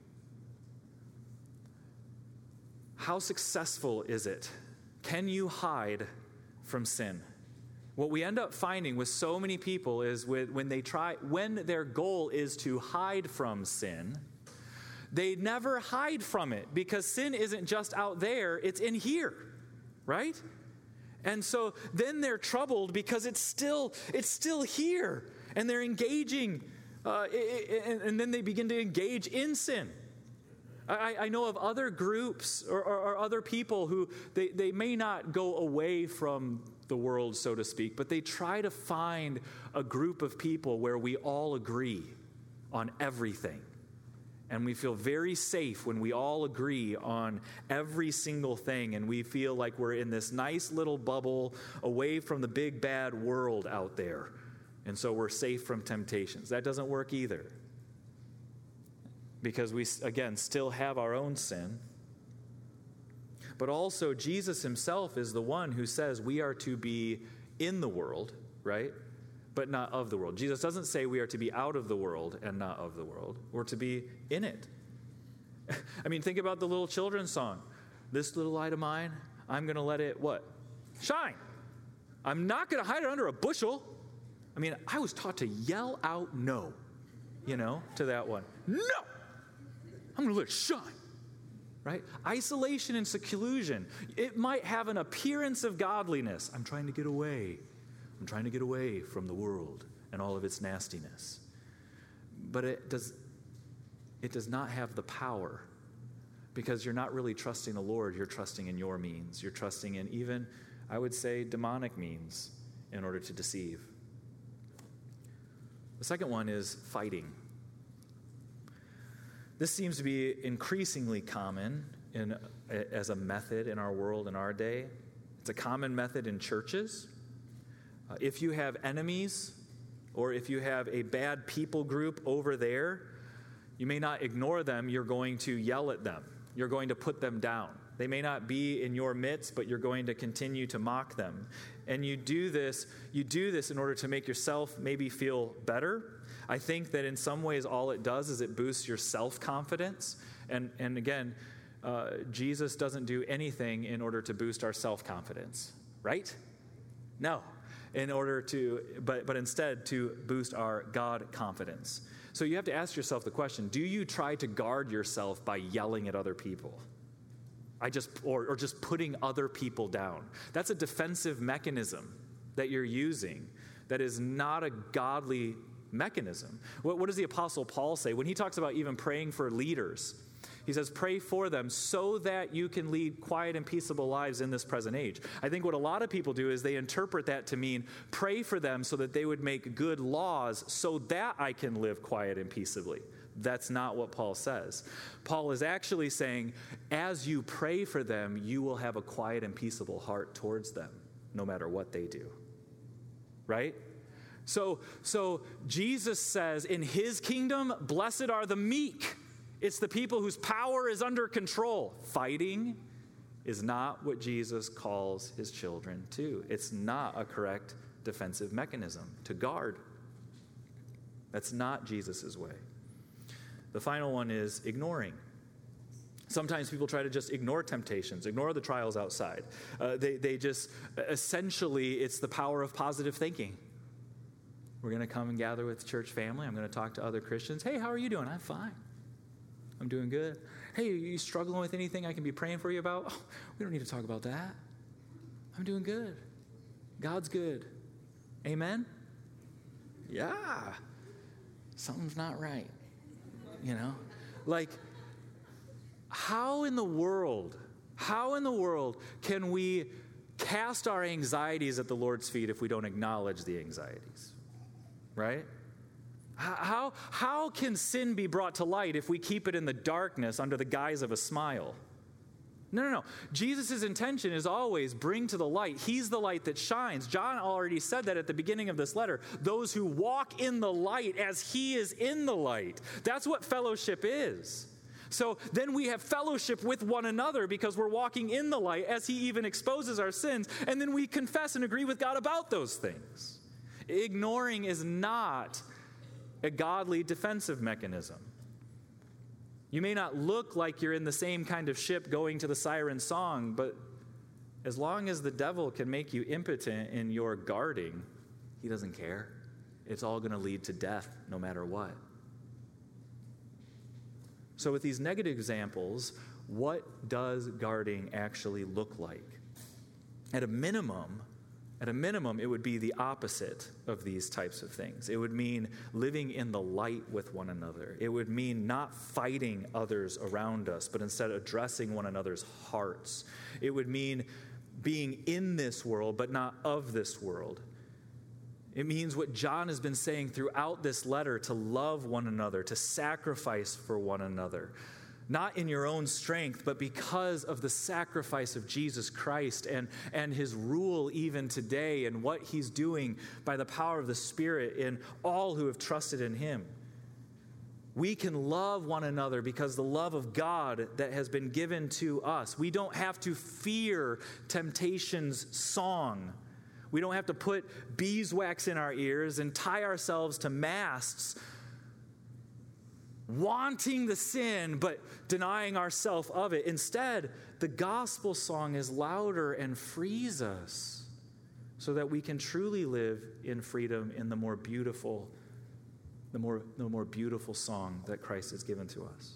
How successful is it? Can you hide from sin? What we end up finding with so many people is when their goal is to hide from sin, they never hide from it, because sin isn't just out there, it's in here, right? And so then they're troubled because it's still here, and they're engaging, and then they begin to engage in sin. I know of other groups or other people who they may not go away from the world, so to speak, but they try to find a group of people where we all agree on everything. And we feel very safe when we all agree on every single thing, and we feel like we're in this nice little bubble away from the big bad world out there. And so we're safe from temptations. That doesn't work either, because we, again, still have our own sin. But also, Jesus himself is the one who says we are to be in the world, right? But not of the world. Jesus doesn't say we are to be out of the world and not of the world. We're to be in it. I mean, think about the little children's song. This little light of mine, I'm going to let it, what? Shine. I'm not going to hide it under a bushel. I mean, I was taught to yell out no, to that one. No! I'm going to let it shine. Right? Isolation and seclusion. It might have an appearance of godliness. I'm trying to get away. I'm trying to get away from the world and all of its nastiness. But it does not have the power, because you're not really trusting the Lord. You're trusting in your means. You're trusting in even, I would say, demonic means in order to deceive. The second one is fighting. This seems to be increasingly common as a method in our world in our day. It's a common method in churches. If you have enemies, or if you have a bad people group over there, you may not ignore them. You're going to yell at them. You're going to put them down. They may not be in your midst, but you're going to continue to mock them. And you do this in order to make yourself maybe feel better. I think that in some ways all it does is it boosts your self-confidence. And again, Jesus doesn't do anything in order to boost our self-confidence, right? No. But instead to boost our God confidence. So you have to ask yourself the question, do you try to guard yourself by yelling at other people? Or just putting other people down. That's a defensive mechanism that you're using that is not a godly mechanism. What does the Apostle Paul say? When he talks about even praying for leaders, he says, pray for them so that you can lead quiet and peaceable lives in this present age. I think what a lot of people do is they interpret that to mean pray for them so that they would make good laws so that I can live quiet and peaceably. That's not what Paul says. Paul is actually saying, as you pray for them, you will have a quiet and peaceable heart towards them, no matter what they do. Right? So Jesus says, in his kingdom, blessed are the meek. It's the people whose power is under control. Fighting is not what Jesus calls his children to. It's not a correct defensive mechanism to guard. That's not Jesus' way. The final one is ignoring. Sometimes people try to just ignore temptations, ignore the trials outside. They just, essentially, it's the power of positive thinking. We're going to come and gather with the church family. I'm going to talk to other Christians. Hey, how are you doing? I'm fine. I'm doing good. Hey, are you struggling with anything I can be praying for you about? Oh, we don't need to talk about that. I'm doing good. God's good. Amen? Yeah. Something's not right. Like, how in the world can we cast our anxieties at the Lord's feet if we don't acknowledge the anxieties? Right? How can sin be brought to light if we keep it in the darkness under the guise of a smile? No. Jesus' intention is always bring to the light. He's the light that shines. John already said that at the beginning of this letter. Those who walk in the light as he is in the light. That's what fellowship is. So then we have fellowship with one another because we're walking in the light as he even exposes our sins. And then we confess and agree with God about those things. Ignoring is not a godly defensive mechanism. You may not look like you're in the same kind of ship going to the siren song, but as long as the devil can make you impotent in your guarding, he doesn't care. It's all going to lead to death no matter what. So with these negative examples, what does guarding actually look like? At a minimum, it would be the opposite of these types of things. It would mean living in the light with one another. It would mean not fighting others around us, but instead addressing one another's hearts. It would mean being in this world, but not of this world. It means what John has been saying throughout this letter, to love one another, to sacrifice for one another. Not in your own strength, but because of the sacrifice of Jesus Christ and his rule even today and what he's doing by the power of the Spirit in all who have trusted in him. We can love one another because the love of God that has been given to us. We don't have to fear temptation's song. We don't have to put beeswax in our ears and tie ourselves to masts wanting the sin, but denying ourselves of it. Instead, the gospel song is louder and frees us so that we can truly live in freedom in the more beautiful song that Christ has given to us.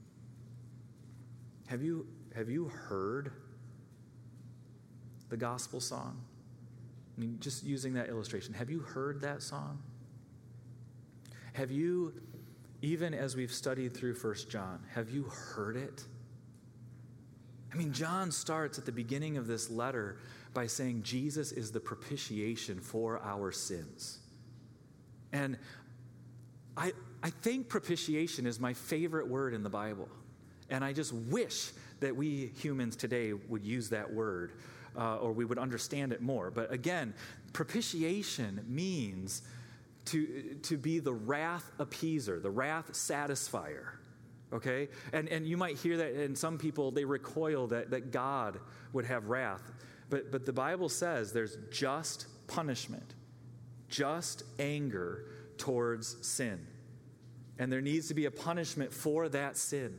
Have you heard the gospel song? I mean, just using that illustration, have you heard that song? Have you, even as we've studied through 1 John, have you heard it? I mean, John starts at the beginning of this letter by saying Jesus is the propitiation for our sins. And I think propitiation is my favorite word in the Bible. And I just wish that we humans today would use that word, or we would understand it more. But again, propitiation means to be the wrath appeaser, the wrath satisfier. Okay? And you might hear that, and some people, they recoil that God would have wrath. But the Bible says there's just punishment, just anger towards sin. And there needs to be a punishment for that sin.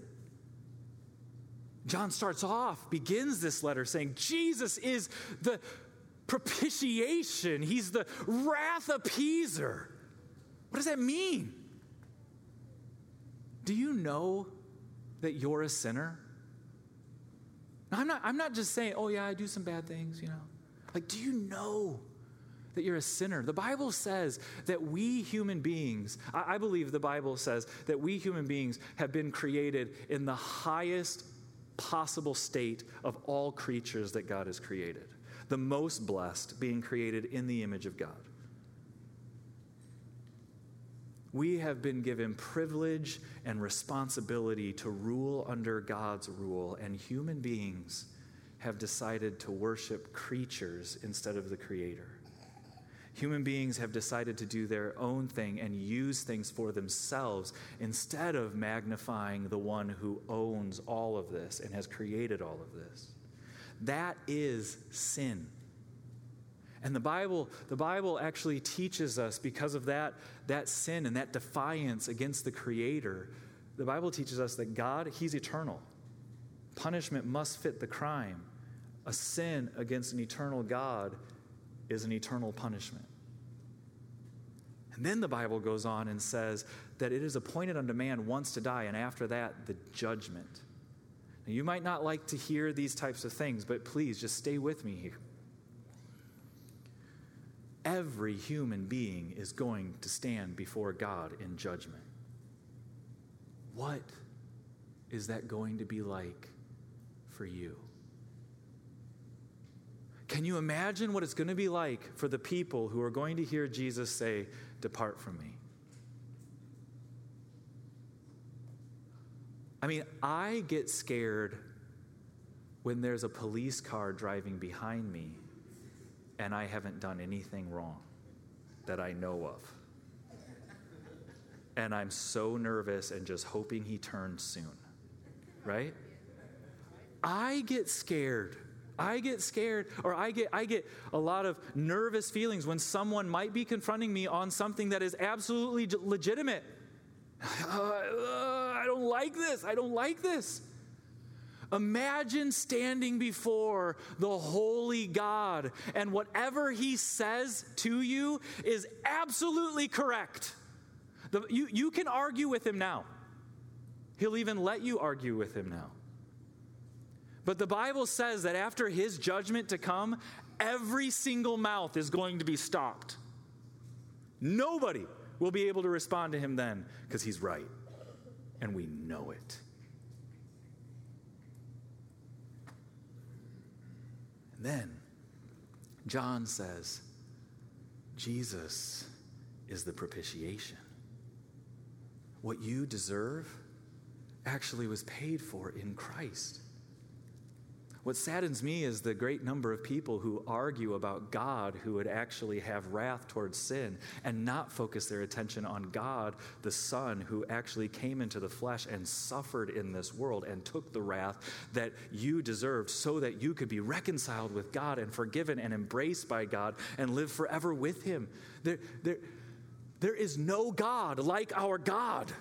John begins this letter saying Jesus is the propitiation. He's the wrath appeaser. What does that mean? Do you know that you're a sinner? Now, I'm not just saying, oh yeah, I do some bad things, Like, do you know that you're a sinner? The Bible says that we human beings, I believe the Bible says that we human beings have been created in the highest possible state of all creatures that God has created. The most blessed, being created in the image of God. We have been given privilege and responsibility to rule under God's rule, and human beings have decided to worship creatures instead of the Creator. Human beings have decided to do their own thing and use things for themselves instead of magnifying the one who owns all of this and has created all of this. That is sin. And the Bible actually teaches us, because of that sin and that defiance against the Creator, the Bible teaches us that God, He's eternal. Punishment must fit the crime. A sin against an eternal God is an eternal punishment. And then the Bible goes on and says that it is appointed unto man once to die, and after that, the judgment. Now, you might not like to hear these types of things, but please just stay with me here. Every human being is going to stand before God in judgment. What is that going to be like for you? Can you imagine what it's going to be like for the people who are going to hear Jesus say, "Depart from me"? I mean, I get scared when there's a police car driving behind me and I haven't done anything wrong that I know of. And I'm so nervous and just hoping he turns soon, right? I get scared, or I get a lot of nervous feelings when someone might be confronting me on something that is absolutely legitimate. I don't like this. Imagine standing before the holy God, and whatever He says to you is absolutely correct. You can argue with Him now. He'll even let you argue with Him now. But the Bible says that after His judgment to come, every single mouth is going to be stopped. Nobody will be able to respond to Him then, because He's right. And we know it. And then John says, Jesus is the propitiation. What you deserve actually was paid for in Christ. What saddens me is the great number of people who argue about God who would actually have wrath towards sin and not focus their attention on God, the Son, who actually came into the flesh and suffered in this world and took the wrath that you deserved so that you could be reconciled with God and forgiven and embraced by God and live forever with Him. There is no God like our God.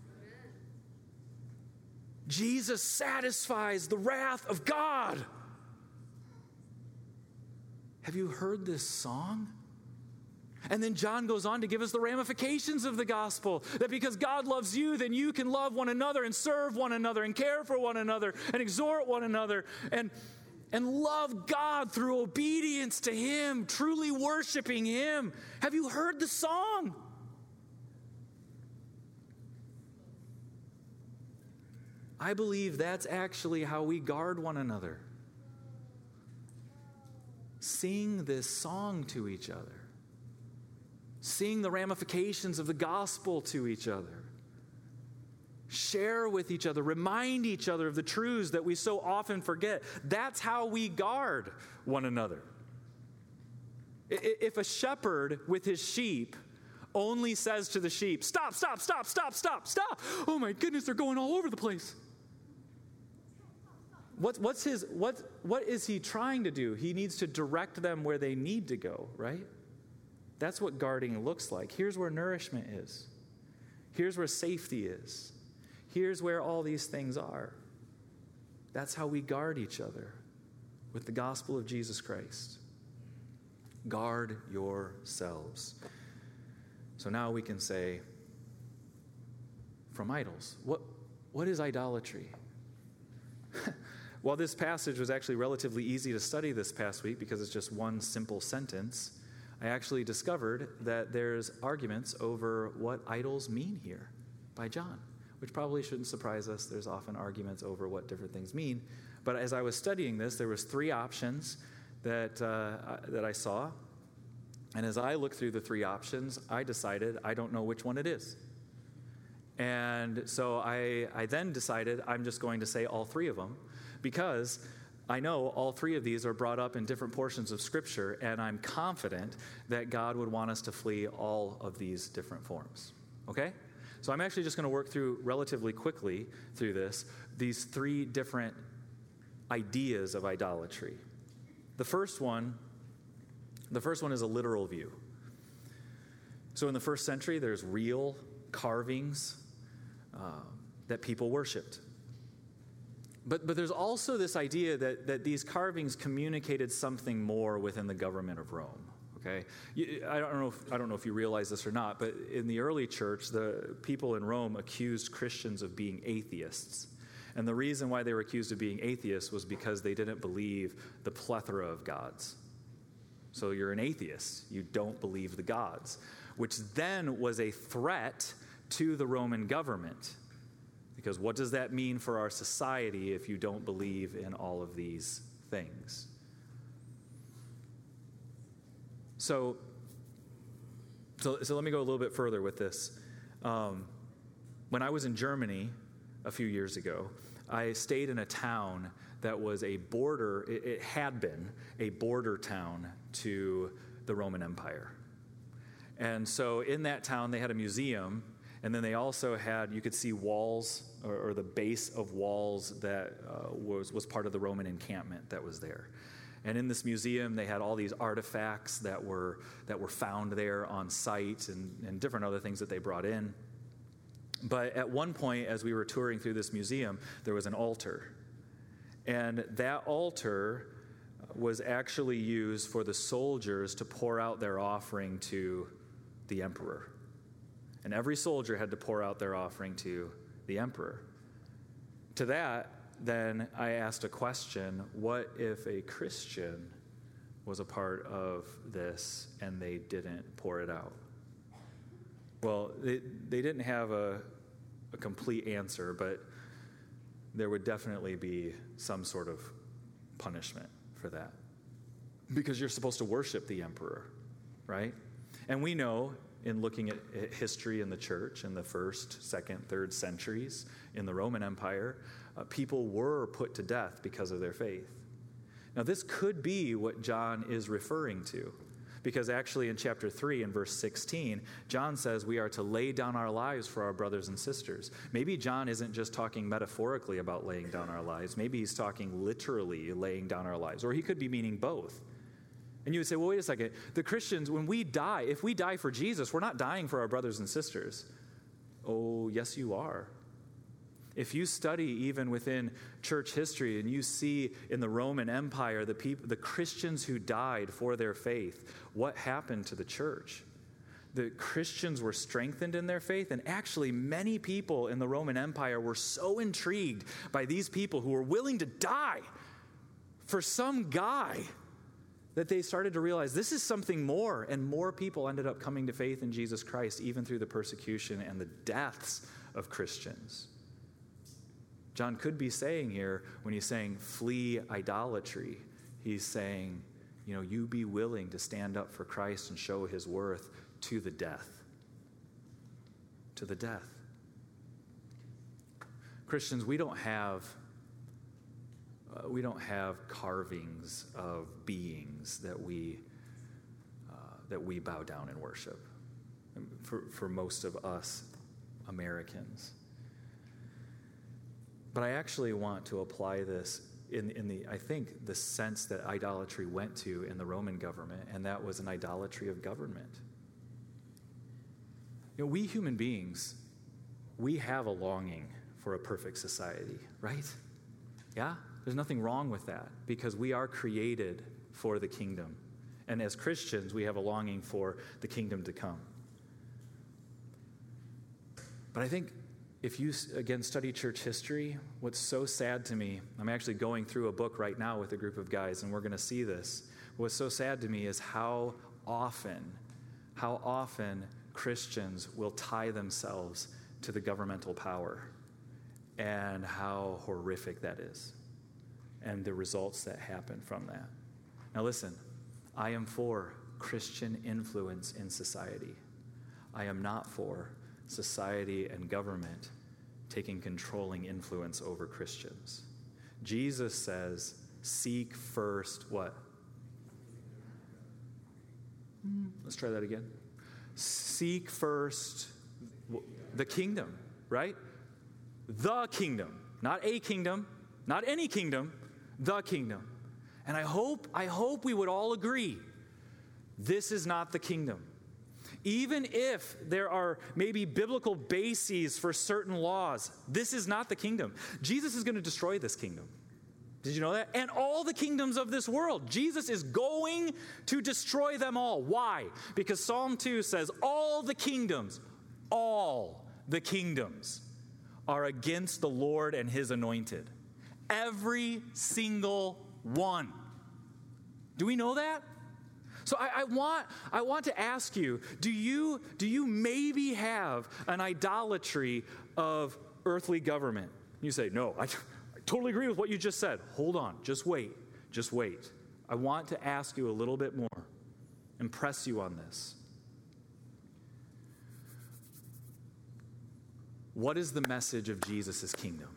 Jesus satisfies the wrath of God. Have you heard this song? And then John goes on to give us the ramifications of the gospel, that because God loves you, then you can love one another and serve one another and care for one another and exhort one another and love God through obedience to Him, truly worshiping Him. Have you heard the song? I believe that's actually how we guard one another. Sing this song to each other. Sing the ramifications of the gospel to each other. Share with each other. Remind each other of the truths that we so often forget. That's how we guard one another. If a shepherd with his sheep only says to the sheep, stop, stop, stop, stop, stop, stop. Oh my goodness, they're going all over the place. What is he trying to do? He needs to direct them where they need to go, right? That's what guarding looks like. Here's where nourishment is. Here's where safety is. Here's where all these things are. That's how we guard each other with the gospel of Jesus Christ. Guard yourselves. So now we can say, from idols, what is idolatry? While this passage was actually relatively easy to study this past week because it's just one simple sentence, I actually discovered that there's arguments over what idols mean here by John, which probably shouldn't surprise us. There's often arguments over what different things mean. But as I was studying this, there was 3 options that I saw. And as I looked through the 3 options, I decided I don't know which one it is. And so I then decided I'm just going to say all 3 of them, because I know all 3 of these are brought up in different portions of Scripture, and I'm confident that God would want us to flee all of these different forms. Okay? So I'm actually just going to work through relatively quickly through these 3 different ideas of idolatry. The first one is a literal view. So in the first century, there's real carvings that people worshipped. But there's also this idea that these carvings communicated something more within the government of Rome. Okay, I don't know if you realize this or not, but in the early church, the people in Rome accused Christians of being atheists. And the reason why they were accused of being atheists was because they didn't believe the plethora of gods. So you're an atheist. You don't believe the gods, which then was a threat to the Roman government. Because what does that mean for our society if you don't believe in all of these things? So let me go a little bit further with this. When I was in Germany a few years ago, I stayed in a town that was a border, it had been a border town to the Roman Empire. And so in that town, they had a museum, and then they also had, you could see walls, or the base of walls that was part of the Roman encampment that was there. And in this museum, they had all these artifacts that were found there on site and different other things that they brought in. But at one point, as we were touring through this museum, there was an altar. And that altar was actually used for the soldiers to pour out their offering to the emperor. And every soldier had to pour out their offering to the emperor. To that, then I asked a question: what if a Christian was a part of this and they didn't pour it out? Well, they didn't have a complete answer, but there would definitely be some sort of punishment for that. Because you're supposed to worship the emperor, right? And we know, in looking at history in the church in the 1st, 2nd, 3rd centuries in the Roman Empire, people were put to death because of their faith. Now, this could be what John is referring to, because actually in chapter 3 and verse 16, John says we are to lay down our lives for our brothers and sisters. Maybe John isn't just talking metaphorically about laying down our lives. Maybe he's talking literally laying down our lives, or he could be meaning both. And you would say, well, wait a second. The Christians, when we die, if we die for Jesus, we're not dying for our brothers and sisters. Oh, yes, you are. If you study even within church history and you see in the Roman Empire the Christians who died for their faith, what happened to the church? The Christians were strengthened in their faith, and actually many people in the Roman Empire were so intrigued by these people who were willing to die for some guy that they started to realize this is something more, and more people ended up coming to faith in Jesus Christ even through the persecution and the deaths of Christians. John could be saying here, when he's saying flee idolatry, he's saying, you be willing to stand up for Christ and show his worth to the death. To the death. Christians, we don't have carvings of beings that we bow down and worship. For most of us Americans. But I actually want to apply this in the sense that idolatry went to in the Roman government, and that was an idolatry of government. We human beings, we have a longing for a perfect society, right? Yeah? There's nothing wrong with that, because we are created for the kingdom. And as Christians, we have a longing for the kingdom to come. But I think if you, again, study church history, what's so sad to me, I'm actually going through a book right now with a group of guys, and we're going to see this. What's so sad to me is how often Christians will tie themselves to the governmental power, and how horrific that is, and the results that happen from that. Now listen, I am for Christian influence in society. I am not for society and government taking controlling influence over Christians. Jesus says, seek first what? Let's try that again. Seek first the kingdom, right? The kingdom, not a kingdom, not any kingdom, the kingdom. And I hope we would all agree, this is not the kingdom. Even if there are maybe biblical bases for certain laws, this is not the kingdom. Jesus is going to destroy this kingdom. Did you know that? And all the kingdoms of this world. Jesus is going to destroy them all. Why? Because Psalm 2 says, all the kingdoms are against the Lord and his anointed. Every single one. Do we know that? So I want to ask you, do you maybe have an idolatry of earthly government? You say, no, I totally agree with what you just said. Hold on, just wait. I want to ask you a little bit more, impress you on this. What is the message of Jesus' kingdom?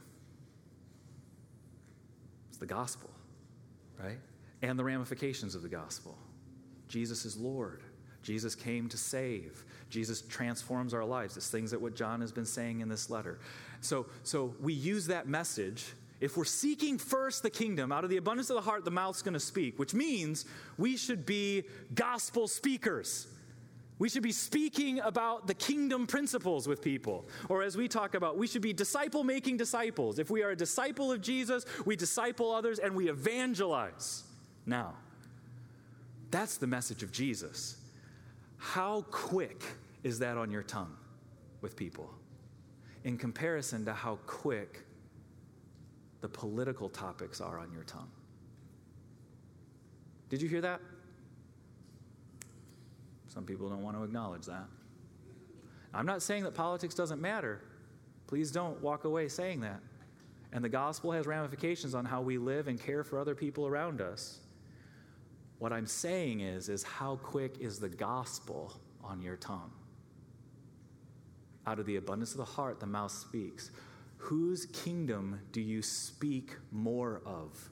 It's the gospel, right? And the ramifications of the gospel. Jesus is Lord. Jesus came to save. Jesus transforms our lives. It's things that what John has been saying in this letter. So we use that message. If we're seeking first the kingdom, out of the abundance of the heart, the mouth's going to speak, which means we should be gospel speakers. We should be speaking about the kingdom principles with people. Or as we talk about, we should be disciple-making disciples. If we are a disciple of Jesus, we disciple others and we evangelize. Now, that's the message of Jesus. How quick is that on your tongue with people in comparison to how quick the political topics are on your tongue? Did you hear that? Some people don't want to acknowledge that. I'm not saying that politics doesn't matter. Please don't walk away saying that. And the gospel has ramifications on how we live and care for other people around us. What I'm saying is how quick is the gospel on your tongue? Out of the abundance of the heart, the mouth speaks. Whose kingdom do you speak more of?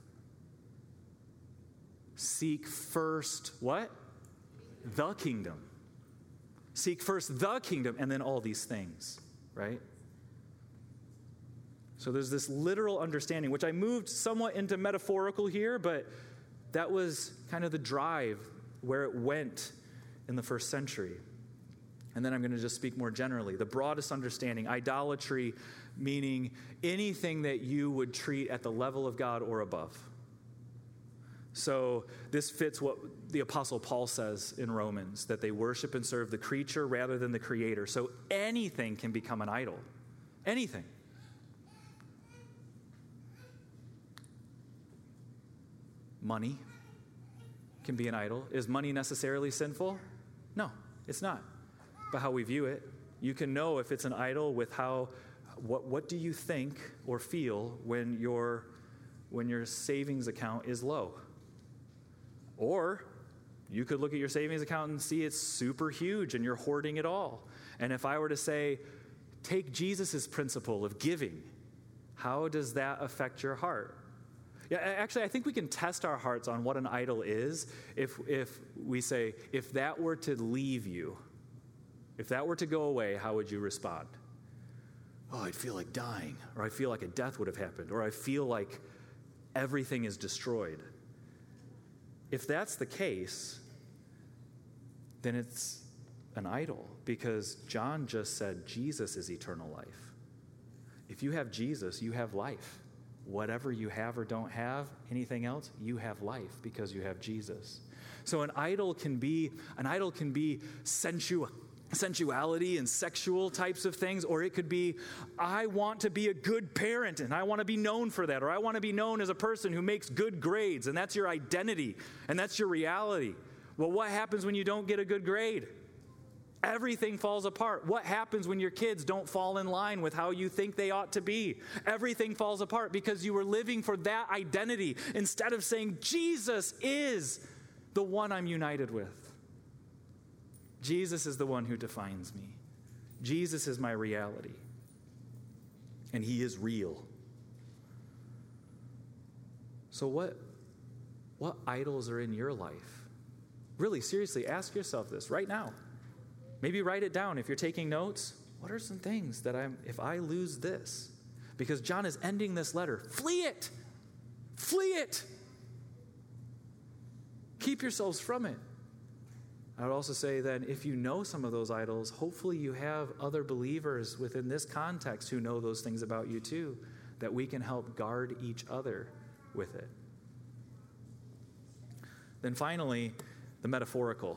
Seek first what? The kingdom. Seek first the kingdom and then all these things, right? So there's this literal understanding, which I moved somewhat into metaphorical here, but that was kind of the drive where it went in the first century. And then I'm going to just speak more generally. The broadest understanding, idolatry, meaning anything that you would treat at the level of God or above. So this fits what the Apostle Paul says in Romans, that they worship and serve the creature rather than the Creator. So anything can become an idol. Anything. Money can be an idol. Is money necessarily sinful? No, it's not. But how we view it, you can know if it's an idol with what do you think or feel when your savings account is low? Or you could look at your savings account and see it's super huge and you're hoarding it all. And if I were to say, take Jesus' principle of giving, how does that affect your heart? Yeah, actually, I think we can test our hearts on what an idol is if we say, if that were to leave you, if that were to go away, how would you respond? Oh, I'd feel like dying, or I feel like a death would have happened, or I feel like everything is destroyed. If that's the case, then it's an idol, because John just said Jesus is eternal life. If you have Jesus, you have life. Whatever you have or don't have, anything else, you have life because you have Jesus. So an idol can be sensuality and sexual types of things, or it could be, I want to be a good parent and I want to be known for that, or I want to be known as a person who makes good grades, and that's your identity and that's your reality. Well, what happens when you don't get a good grade? Everything falls apart. What happens when your kids don't fall in line with how you think they ought to be? Everything falls apart because you were living for that identity instead of saying, Jesus is the one I'm united with. Jesus is the one who defines me. Jesus is my reality. And he is real. So what idols are in your life? Really, seriously, ask yourself this right now. Maybe write it down if you're taking notes. What are some things that if I lose this? Because John is ending this letter. Flee it. Flee it. Keep yourselves from it. I would also say then, if you know some of those idols, hopefully you have other believers within this context who know those things about you too, that we can help guard each other with it. Then finally, the metaphorical.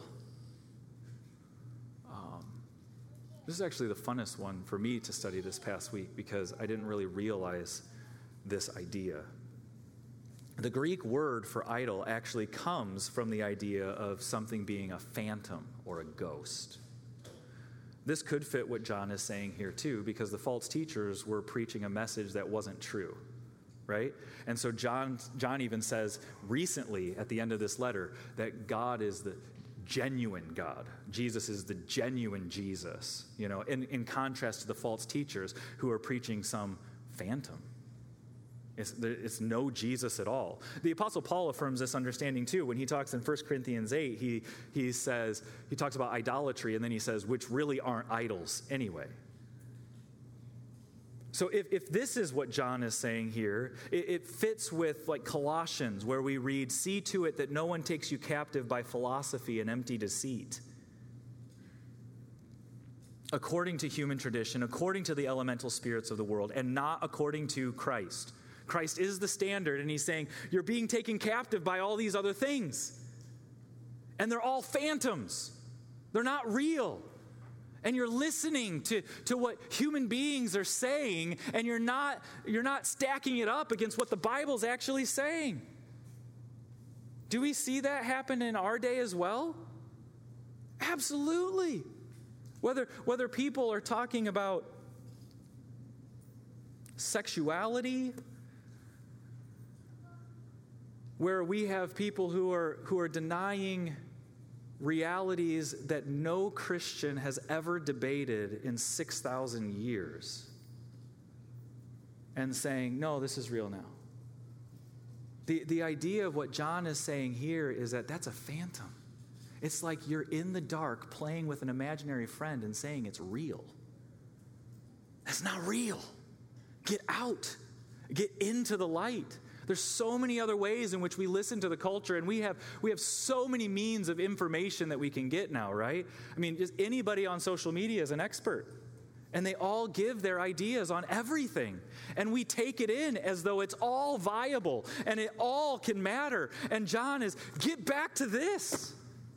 This is actually the funnest one for me to study this past week because I didn't really realize this idea. The Greek word for idol actually comes from the idea of something being a phantom or a ghost. This could fit what John is saying here too, because the false teachers were preaching a message that wasn't true, right? And so John even says recently at the end of this letter that God is the genuine God. Jesus is the genuine Jesus, in contrast to the false teachers who are preaching some phantom. It's no Jesus at all. The Apostle Paul affirms this understanding too. When he talks in 1 Corinthians 8, he talks about idolatry, and then he says, which really aren't idols anyway. So if this is what John is saying here, it fits with like Colossians, where we read, see to it that no one takes you captive by philosophy and empty deceit, according to human tradition, according to the elemental spirits of the world, and not according to Christ. Christ is the standard, and he's saying, you're being taken captive by all these other things. And they're all phantoms. They're not real. And you're listening to what human beings are saying, and you're not stacking it up against what the Bible's actually saying. Do we see that happen in our day as well? Absolutely. Whether people are talking about sexuality, where we have people who are denying realities that no Christian has ever debated in 6,000 years, and saying, no, this is real now. The idea of what John is saying here is that that's a phantom. It's like you're in the dark playing with an imaginary friend and saying it's real. That's not real. Get out. Get into the light. There's so many other ways in which we listen to the culture, and we have so many means of information that we can get now, right? I mean, just anybody on social media is an expert. And they all give their ideas on everything. And we take it in as though it's all viable and it all can matter. And John is, get back to this.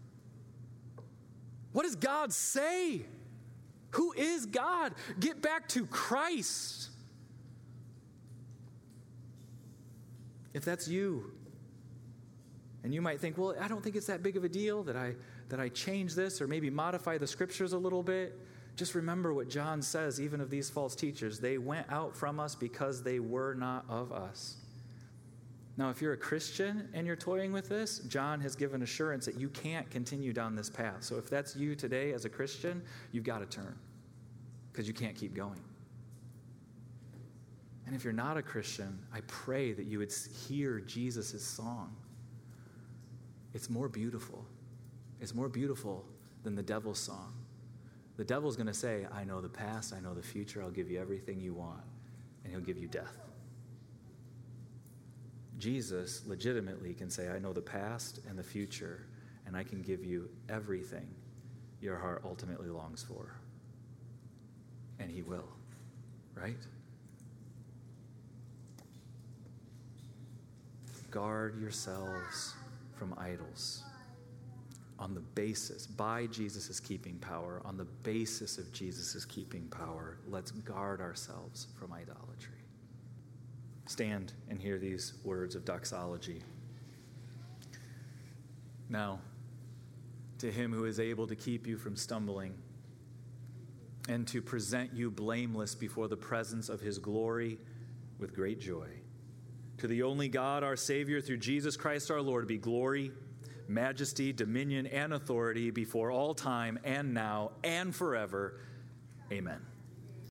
What does God say? Who is God? Get back to Christ. If that's you, and you might think, well, I don't think it's that big of a deal that I change this or maybe modify the scriptures a little bit. Just remember what John says, even of these false teachers. They went out from us because they were not of us. Now, if you're a Christian and you're toying with this, John has given assurance that you can't continue down this path. So if that's you today as a Christian, you've got to turn because you can't keep going. And if you're not a Christian, I pray that you would hear Jesus' song. It's more beautiful. It's more beautiful than the devil's song. The devil's going to say, I know the past, I know the future, I'll give you everything you want, and he'll give you death. Jesus legitimately can say, I know the past and the future, and I can give you everything your heart ultimately longs for. And he will, right? Guard yourselves from idols. On the basis, by Jesus' keeping power, on the basis of Jesus' keeping power, let's guard ourselves from idolatry. Stand and hear these words of doxology. Now, to him who is able to keep you from stumbling and to present you blameless before the presence of his glory with great joy, to the only God, our Savior, through Jesus Christ our Lord, be glory, majesty, dominion, and authority before all time and now and forever. Amen.